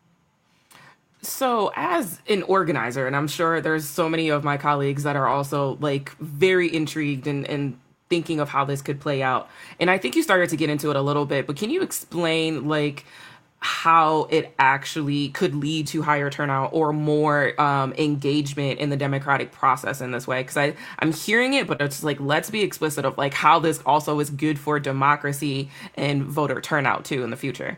So as an organizer, and I'm sure there's so many of my colleagues that are also like very intrigued and, and thinking of how this could play out. And I think you started to get into it a little bit, but can you explain like how it actually could lead to higher turnout or more um, engagement in the democratic process in this way? Because I I'm hearing it, but it's like, let's be explicit of like how this also is good for democracy and voter turnout too in the future.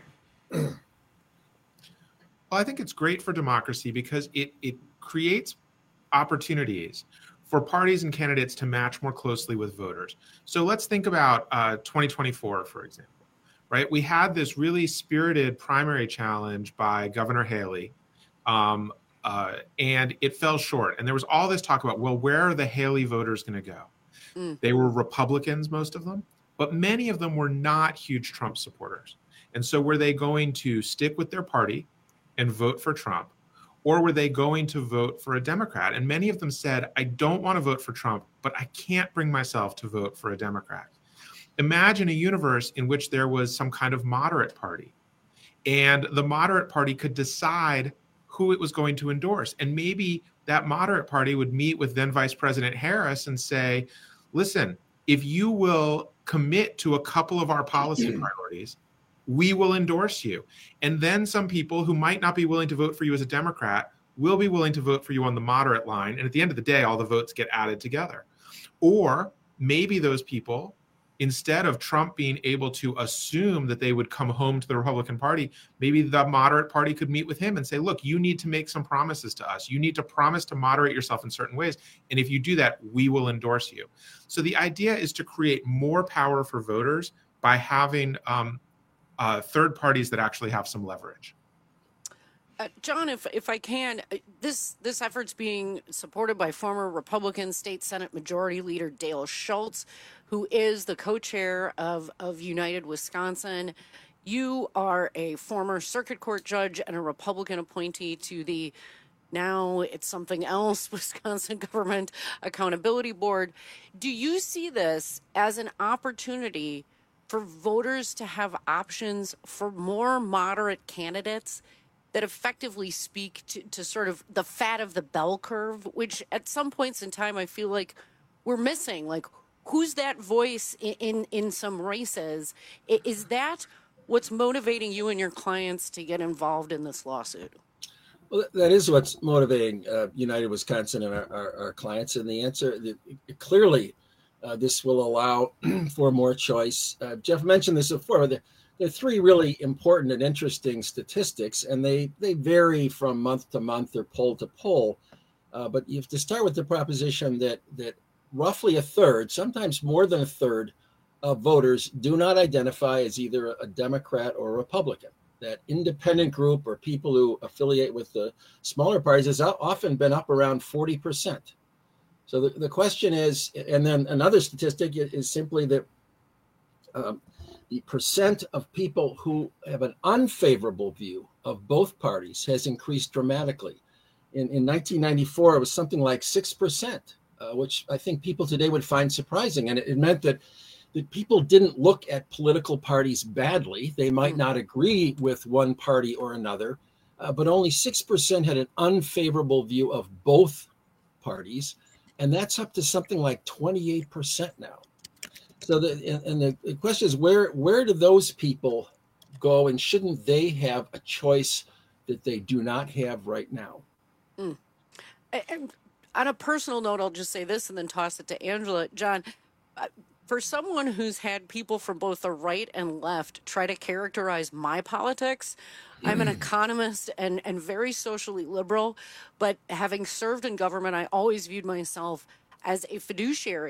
Well, I think it's great for democracy because it, it creates opportunities for parties and candidates to match more closely with voters. So let's think about uh, twenty twenty-four, for example, right? We had this really spirited primary challenge by Governor Haley, um, uh, and it fell short. And there was all this talk about, well, where are the Haley voters going to go? Mm. They were Republicans, most of them, but many of them were not huge Trump supporters. And so were they going to stick with their party and vote for Trump, or were they going to vote for a Democrat? And many of them said, I don't want to vote for Trump, but I can't bring myself to vote for a Democrat. Imagine a universe in which there was some kind of moderate party, and the moderate party could decide who it was going to endorse. And maybe that moderate party would meet with then Vice President Harris and say, listen, if you will commit to a couple of our policy priorities, we will endorse you. And then some people who might not be willing to vote for you as a Democrat will be willing to vote for you on the moderate line. And at the end of the day, all the votes get added together. Or maybe those people, instead of Trump being able to assume that they would come home to the Republican Party, maybe the moderate party could meet with him and say, look, you need to make some promises to us. You need to promise to moderate yourself in certain ways. And if you do that, we will endorse you. So the idea is to create more power for voters by having um, Uh, third parties that actually have some leverage. Uh, John, if if I can, this this effort's being supported by former Republican State Senate Majority Leader Dale Schultz, who is the co-chair of, of United Wisconsin. You are a former circuit court judge and a Republican appointee to the, now it's something else, Wisconsin Government Accountability Board. Do you see this as an opportunity for voters to have options for more moderate candidates that effectively speak to, to sort of the fat of the bell curve, which at some points in time I feel like we're missing? Like, who's that voice in, in, in some races? Is that what's motivating you and your clients to get involved in this lawsuit? Well, that is what's motivating uh, United Wisconsin and our, our, our clients. And the answer, the, clearly, Uh, this will allow for more choice. Uh, Jeff mentioned this before. There, there are three really important and interesting statistics, and they, they vary from month to month or poll to poll. Uh, but you have to start with the proposition that, that roughly a third, sometimes more than a third, of voters do not identify as either a Democrat or a Republican. That independent group or people who affiliate with the smaller parties has often been up around forty percent. So the, the question is, and then another statistic is simply that um, the percent of people who have an unfavorable view of both parties has increased dramatically. In, in nineteen ninety-four, it was something like six percent, uh, which I think people today would find surprising. And it, it meant that, that people didn't look at political parties badly. They might not agree with one party or another, uh, but only six percent had an unfavorable view of both parties. And that's up to something like twenty-eight percent now. So the and the question is, where where do those people go, and shouldn't they have a choice that they do not have right now? Mm. And on a personal note, I'll just say this and then toss it to Angela. John, uh, for someone who's had people from both the right and left try to characterize my politics, I'm an economist and, and very socially liberal, but having served in government, I always viewed myself as a fiduciary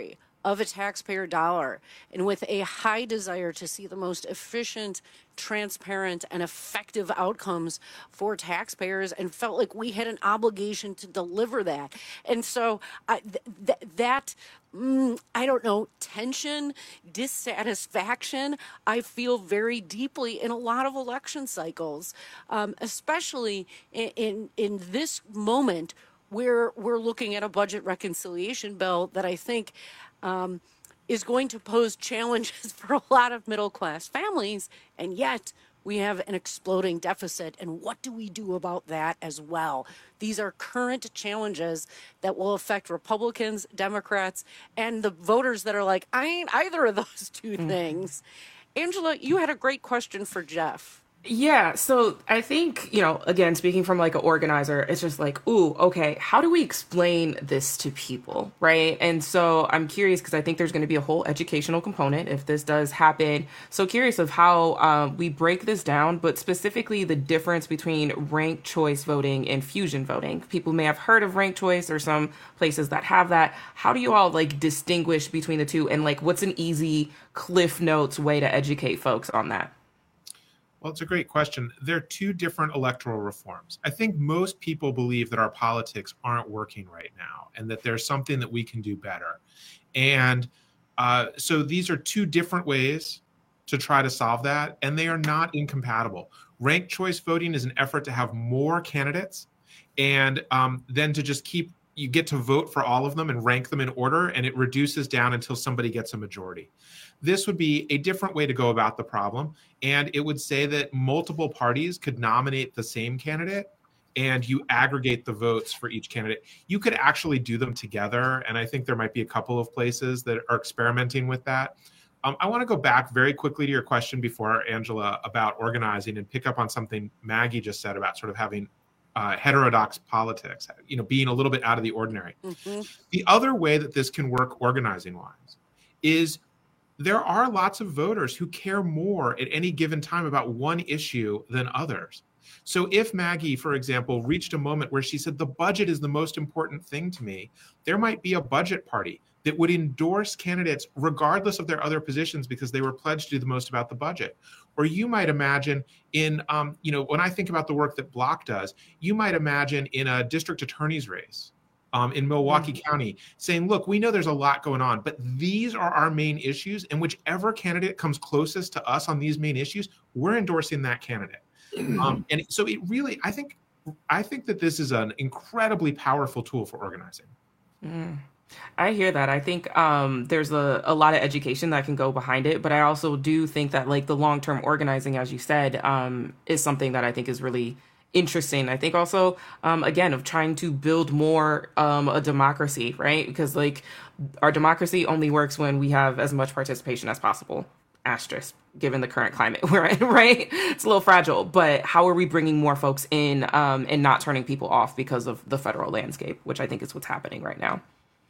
of a taxpayer dollar, and with a high desire to see the most efficient, transparent, and effective outcomes for taxpayers, and felt like we had an obligation to deliver that. And so I, th- th- that, mm, I don't know, tension, dissatisfaction, I feel very deeply in a lot of election cycles, um, especially in, in, in this moment where we're looking at a budget reconciliation bill that I think Um, is going to pose challenges for a lot of middle-class families, and yet we have an exploding deficit. And what do we do about that as well? These are current challenges that will affect Republicans, Democrats, and the voters that are like, I ain't either of those two mm-hmm. things. Angela, you had a great question for Jeff. Yeah, so I think, you know, again, speaking from like an organizer, it's just like, ooh, okay, how do we explain this to people, right? And so I'm curious because I think there's going to be a whole educational component if this does happen. So curious of how um, we break this down, but specifically the difference between ranked choice voting and fusion voting. People may have heard of ranked choice or some places that have that. How do you all like distinguish between the two, and like what's an easy Cliff Notes way to educate folks on that? Well, it's a great question. There are two different electoral reforms. I think most people believe that our politics aren't working right now and that there's something that we can do better. And uh, so these are two different ways to try to solve that, and they are not incompatible. Ranked choice voting is an effort to have more candidates and um, then to just keep, you get to vote for all of them and rank them in order, and it reduces down until somebody gets a majority. This would be a different way to go about the problem. And it would say that multiple parties could nominate the same candidate and you aggregate the votes for each candidate. You could actually do them together. And I think there might be a couple of places that are experimenting with that. Um, I want to go back very quickly to your question before, Angela, about organizing and pick up on something Maggie just said about sort of having uh, heterodox politics, you know, being a little bit out of the ordinary. Mm-hmm. The other way that this can work organizing-wise is there are lots of voters who care more at any given time about one issue than others. So if Maggie, for example, reached a moment where she said, the budget is the most important thing to me, there might be a budget party that would endorse candidates regardless of their other positions because they were pledged to do the most about the budget. Or you might imagine in, um, you know, when I think about the work that Block does, you might imagine in a district attorney's race, Um, in Milwaukee mm-hmm. County, saying, look, we know there's a lot going on, but these are our main issues. And whichever candidate comes closest to us on these main issues, we're endorsing that candidate. Mm-hmm. Um, and so it really, I think, I think that this is an incredibly powerful tool for organizing. Mm. I hear that. I think um, there's a, a lot of education that can go behind it, but I also do think that like the long-term organizing, as you said, um, is something that I think is really interesting. I think also, um, again, of trying to build more um, a democracy, right? Because like our democracy only works when we have as much participation as possible. Asterisk, given the current climate we're in, right? It's a little fragile, but how are we bringing more folks in um, and not turning people off because of the federal landscape, which I think is what's happening right now.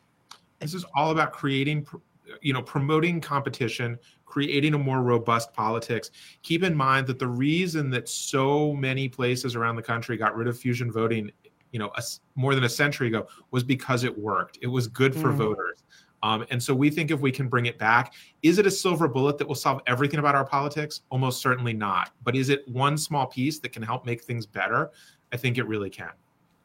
This is all about creating, you know, promoting competition, creating a more robust politics. Keep in mind that the reason that so many places around the country got rid of fusion voting, you know, a, more than a century ago, was because it worked. It was good for mm. voters. Um, and so we think if we can bring it back, is it a silver bullet that will solve everything about our politics? Almost certainly not. But is it one small piece that can help make things better? I think it really can.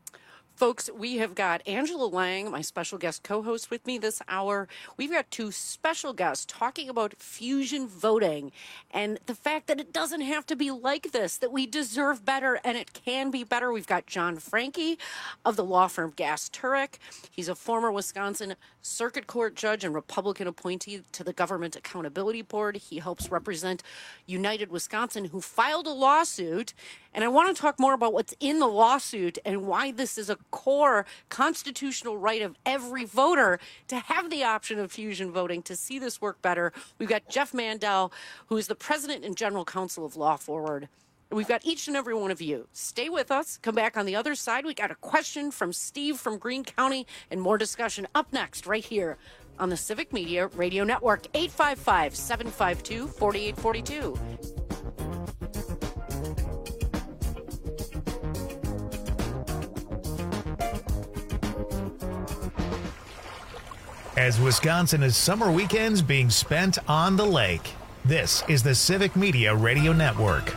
Folks, we have got Angela Lang, my special guest co-host, with me this hour. We've got two special guests talking about fusion voting and the fact that it doesn't have to be like this, that we deserve better and it can be better. We've got John Franke of the law firm Gass Turek. He's a former Wisconsin Circuit Court judge and Republican appointee to the Government Accountability Board. He helps represent United Wisconsin, who filed a lawsuit. And I want to talk more about what's in the lawsuit and why this is a core constitutional right of every voter to have the option of fusion voting, to see this work better. We've got Jeff Mandel, who is the president and general counsel of Law Forward. We've got each and every one of you. Stay with us. Come back on the other side. We got a question from Steve from Greene County and more discussion up next right here on the Civic Media Radio Network. eight five five, seven five two, four eight four two. as Wisconsin's summer weekends being spent on the lake. This is the Civic Media Radio Network.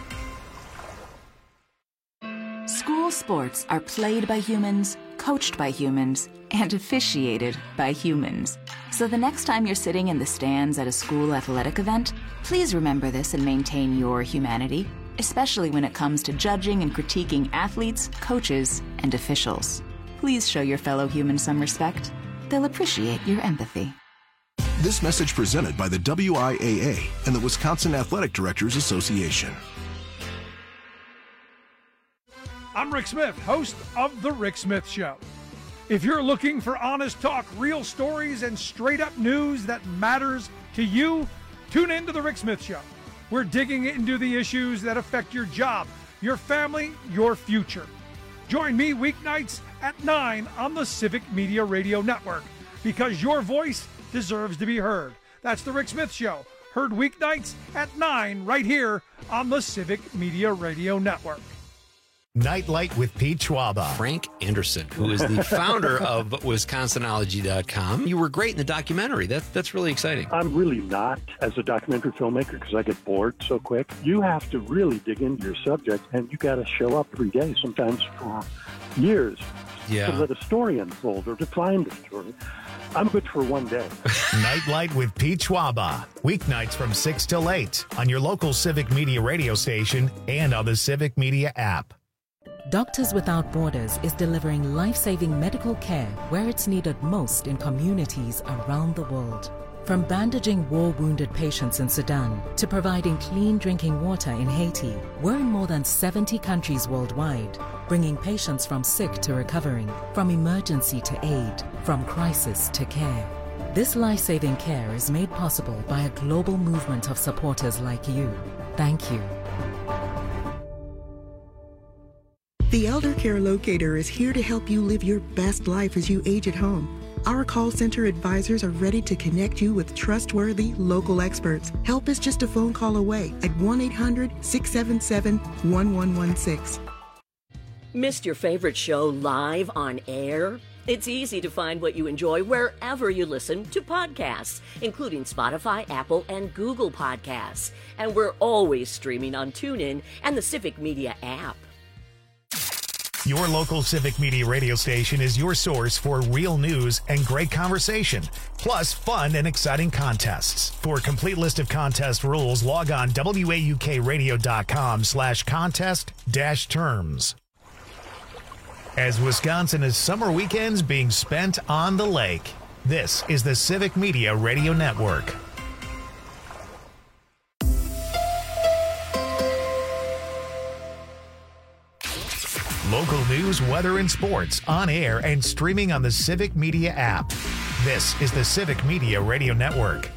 School sports are played by humans, coached by humans, and officiated by humans. So the next time you're sitting in the stands at a school athletic event, please remember this and maintain your humanity, especially when it comes to judging and critiquing athletes, coaches, and officials. Please show your fellow humans some respect. They'll appreciate your empathy. This message presented by the W I A A and the Wisconsin Athletic Directors Association. I'm Rick Smith, host of The Rick Smith Show. If you're looking for honest talk, real stories, and straight-up news that matters to you, tune in to The Rick Smith Show. We're digging into the issues that affect your job, your family, your future. Join me weeknights at nine on the Civic Media Radio Network, because your voice deserves to be heard. That's The Rick Smith Show, heard weeknights at nine right here on the Civic Media Radio Network. Nightlight with Pete Schwaba. Frank Anderson, who is the founder of Wisconsinology dot com. You were great in the documentary. That, that's really exciting. I'm really not as a documentary filmmaker because I get bored so quick. You have to really dig into your subject, and you got to show up every day, sometimes for years, yeah. to let a story unfold or to find a story. I'm good for one day. Nightlight with Pete Schwaba. Weeknights from six till eight on your local Civic Media radio station and on the Civic Media app. Doctors Without Borders is delivering life-saving medical care where it's needed most in communities around the world. From bandaging war-wounded patients in Sudan to providing clean drinking water in Haiti, we're in more than seventy countries worldwide, bringing patients from sick to recovering, from emergency to aid, from crisis to care. This life-saving care is made possible by a global movement of supporters like you. Thank you. The Elder Care Locator is here to help you live your best life as you age at home. Our call center advisors are ready to connect you with trustworthy local experts. Help is just a phone call away at one eight hundred, six seven seven, one one one six. Missed your favorite show live on air? It's easy to find what you enjoy wherever you listen to podcasts, including Spotify, Apple, and Google Podcasts. And we're always streaming on TuneIn and the Civic Media app. Your local Civic Media radio station is your source for real news and great conversation, plus fun and exciting contests. For a complete list of contest rules, log on W A U K radio dot com slash contest dash terms. As Wisconsin's summer weekends being spent on the lake, this is the Civic Media Radio Network. Local news, weather, and sports on air and streaming on the Civic Media app. This is the Civic Media Radio Network.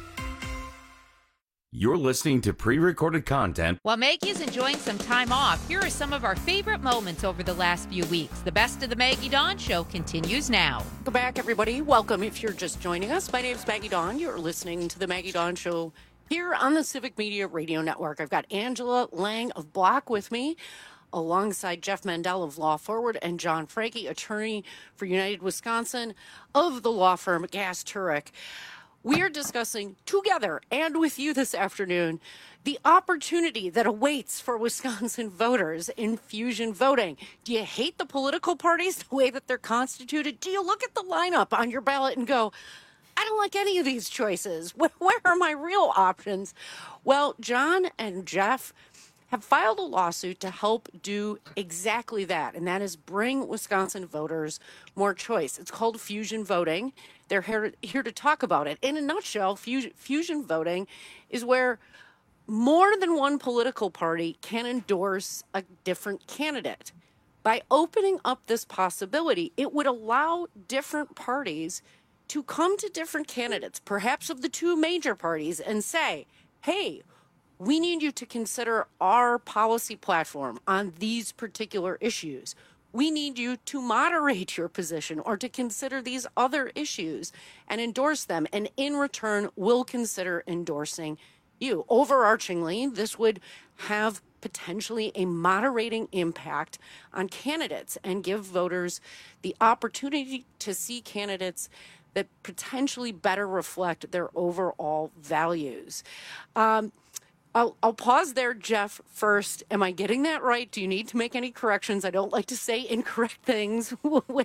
You're listening to pre-recorded content. While Maggie is enjoying some time off, here are some of our favorite moments over the last few weeks. The best of the Maggie Dawn Show continues now. Welcome back, everybody. Welcome if you're just joining us. My name is Maggie Dawn. You're listening to the Maggie Dawn Show here on the Civic Media Radio Network. I've got Angela Lang of Block with me, alongside Jeff Mandel of Law Forward and John Franke, attorney for United Wisconsin of the law firm Gass Turek. We are discussing together and with you this afternoon the opportunity that awaits for Wisconsin voters in fusion voting. Do you hate the political parties the way that they're constituted? Do you look at the lineup on your ballot and go, I don't like any of these choices. Where are my real options? Well, John and Jeff have filed a lawsuit to help do exactly that, and that is bring Wisconsin voters more choice. It's called fusion voting. They're here, here to talk about it. In a nutshell, fusion, fusion voting is where more than one political party can endorse a different candidate. By opening up this possibility, it would allow different parties to come to different candidates, perhaps of the two major parties, and say, hey, we need you to consider our policy platform on these particular issues. We need you to moderate your position or to consider these other issues and endorse them. And in return, we'll consider endorsing you. Overarchingly, this would have potentially a moderating impact on candidates and give voters the opportunity to see candidates that potentially better reflect their overall values. Um, I'll, I'll pause there, Jeff, first. Am I getting that right? Do you need to make any corrections? I don't like to say incorrect things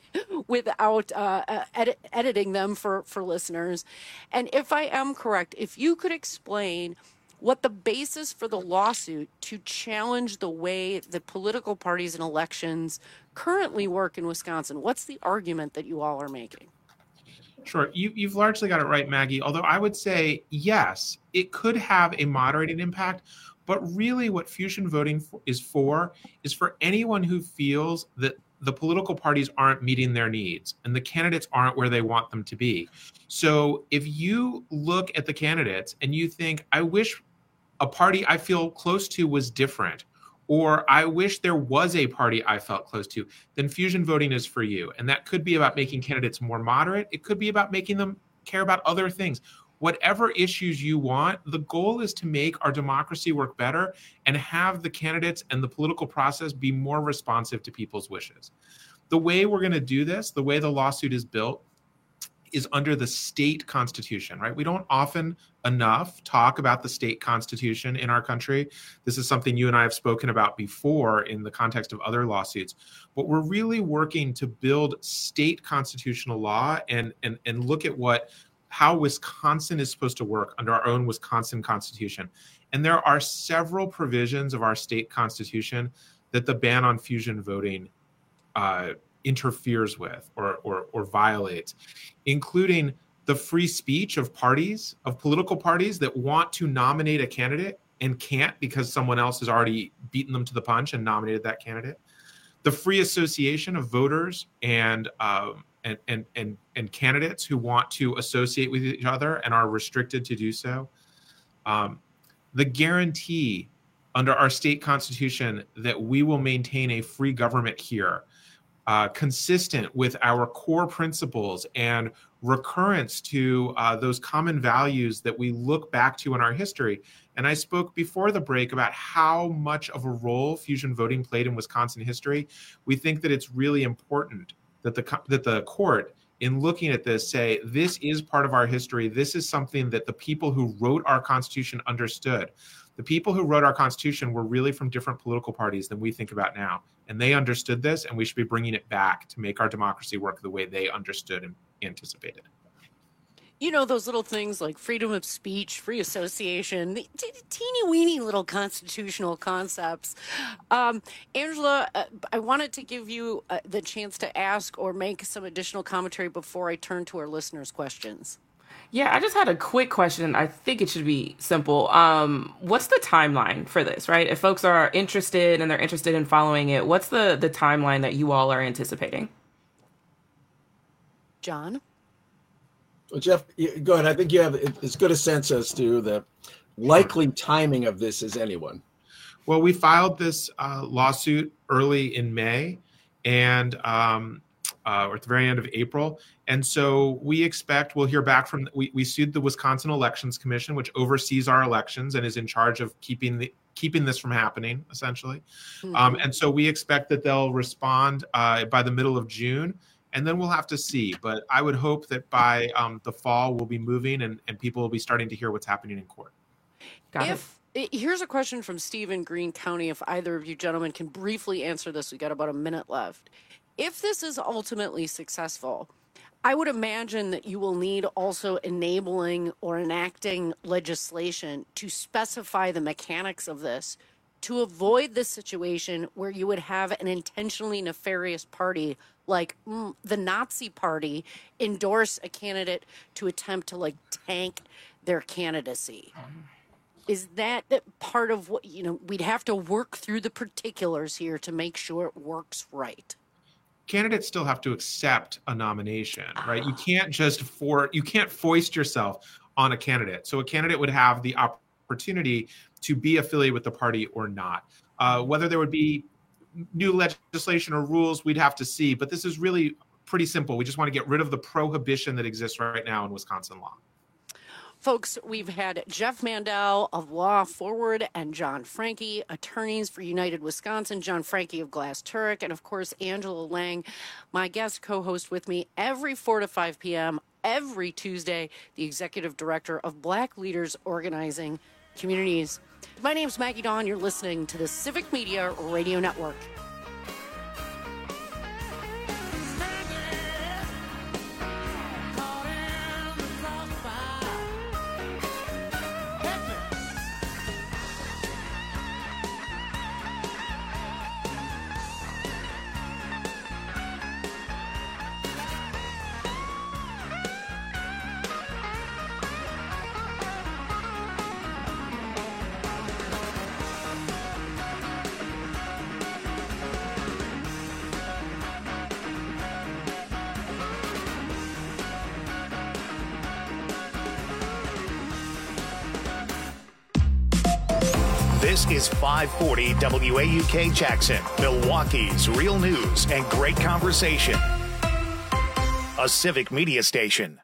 without uh, edit, editing them for, for listeners. And if I am correct, if you could explain what the basis for the lawsuit to challenge the way that political parties and elections currently work in Wisconsin, what's the argument that you all are making? Sure. You, you've largely got it right, Maggie, although I would say, yes, it could have a moderating impact. But really what fusion voting is for is for anyone who feels that the political parties aren't meeting their needs and the candidates aren't where they want them to be. So if you look at the candidates and you think, I wish a party I feel close to was different, or I wish there was a party I felt close to, then fusion voting is for you. And that could be about making candidates more moderate. It could be about making them care about other things. Whatever issues you want, the goal is to make our democracy work better and have the candidates and the political process be more responsive to people's wishes. The way we're going to do this, the way the lawsuit is built, is under the state constitution, right? We don't often enough talk about the state constitution in our country. This is something you and I have spoken about before in the context of other lawsuits, but we're really working to build state constitutional law and, and, and look at what, how Wisconsin is supposed to work under our own Wisconsin constitution. And there are several provisions of our state constitution that the ban on fusion voting uh, interferes with or, or or violates, including the free speech of parties, of political parties that want to nominate a candidate and can't because someone else has already beaten them to the punch and nominated that candidate, the free association of voters and um, and, and and and candidates who want to associate with each other and are restricted to do so, um, the guarantee under our state constitution that we will maintain a free government here, Uh, consistent with our core principles and recurrence to uh, those common values that we look back to in our history. And I spoke before the break about how much of a role fusion voting played in Wisconsin history. We think that it's really important that the that the court, in looking at this, say, this is part of our history. This is something that the people who wrote our Constitution understood. The people who wrote our Constitution were really from different political parties than we think about now. And they understood this, and we should be bringing it back to make our democracy work the way they understood and anticipated. You know, those little things like freedom of speech, free association, the t- teeny weeny little constitutional concepts. Um, Angela, uh, I wanted to give you uh, the chance to ask or make some additional commentary before I turn to our listeners' questions. Yeah, I just had a quick question. I think it should be simple. Um, what's the timeline for this, right? If folks are interested and they're interested in following it, what's the, the timeline that you all are anticipating? John? Well, Jeff, go ahead. I think you have as good a sense as to the likely timing of this as anyone. Well, we filed this uh, lawsuit early in May and um, uh, or at the very end of April. And so we expect we'll hear back from, we, we sued the Wisconsin Elections Commission, which oversees our elections and is in charge of keeping the keeping this from happening, essentially. Mm-hmm. Um, and so we expect that they'll respond uh, by the middle of June. And then we'll have to see. But I would hope that by um, the fall, we'll be moving and, and people will be starting to hear what's happening in court. Got if, it. Here's a question from Steve in Greene County. If either of you gentlemen can briefly answer this, we got about a minute left. If this is ultimately successful, I would imagine that you will need also enabling or enacting legislation to specify the mechanics of this to avoid this situation where you would have an intentionally nefarious party like mm, the Nazi Party endorse a candidate to attempt to like tank their candidacy. Is that part of what, you know, we'd have to work through the particulars here to make sure it works right? Candidates still have to accept a nomination, right? You can't just for you can't foist yourself on a candidate. So a candidate would have the opportunity to be affiliated with the party or not. Uh, whether there would be new legislation or rules, we'd have to see. But this is really pretty simple. We just want to get rid of the prohibition that exists right now in Wisconsin law. Folks, we've had Jeff Mandel of Law Forward and John Franke, attorneys for United Wisconsin, John Franke of Glass Turek, and of course, Angela Lang, my guest co-host with me every four to five p.m. every Tuesday, the executive director of Black Leaders Organizing Communities. My name's Maggie Dawn. You're listening to the Civic Media Radio Network. This is five forty W A U K Jackson, Milwaukee's real news and great conversation. A civic media station.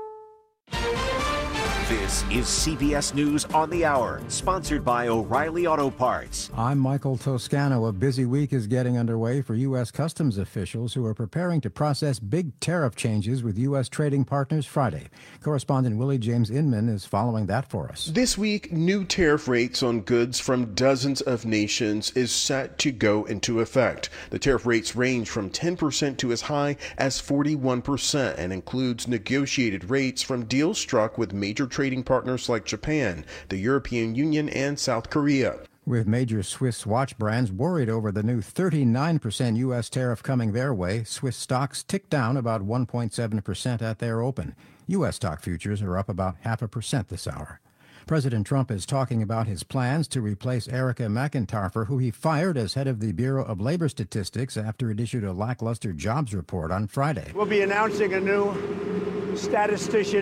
This is C B S News on the Hour, sponsored by O'Reilly Auto Parts. I'm Michael Toscano. A busy week is getting underway for U S customs officials who are preparing to process big tariff changes with U S trading partners Friday. Correspondent Willie James Inman is following that for us. This week, new tariff rates on goods from dozens of nations is set to go into effect. The tariff rates range from ten percent to as high as forty-one percent and includes negotiated rates from deals struck with major trading partners like Japan, the European Union, and South Korea. With major Swiss watch brands worried over the new thirty-nine percent U S tariff coming their way, Swiss stocks ticked down about one point seven percent at their open. U S stock futures are up about half a percent this hour. President Trump is talking about his plans to replace Erica McIntyre, who he fired as head of the Bureau of Labor Statistics after it issued a lackluster jobs report on Friday. We'll be announcing a new statistician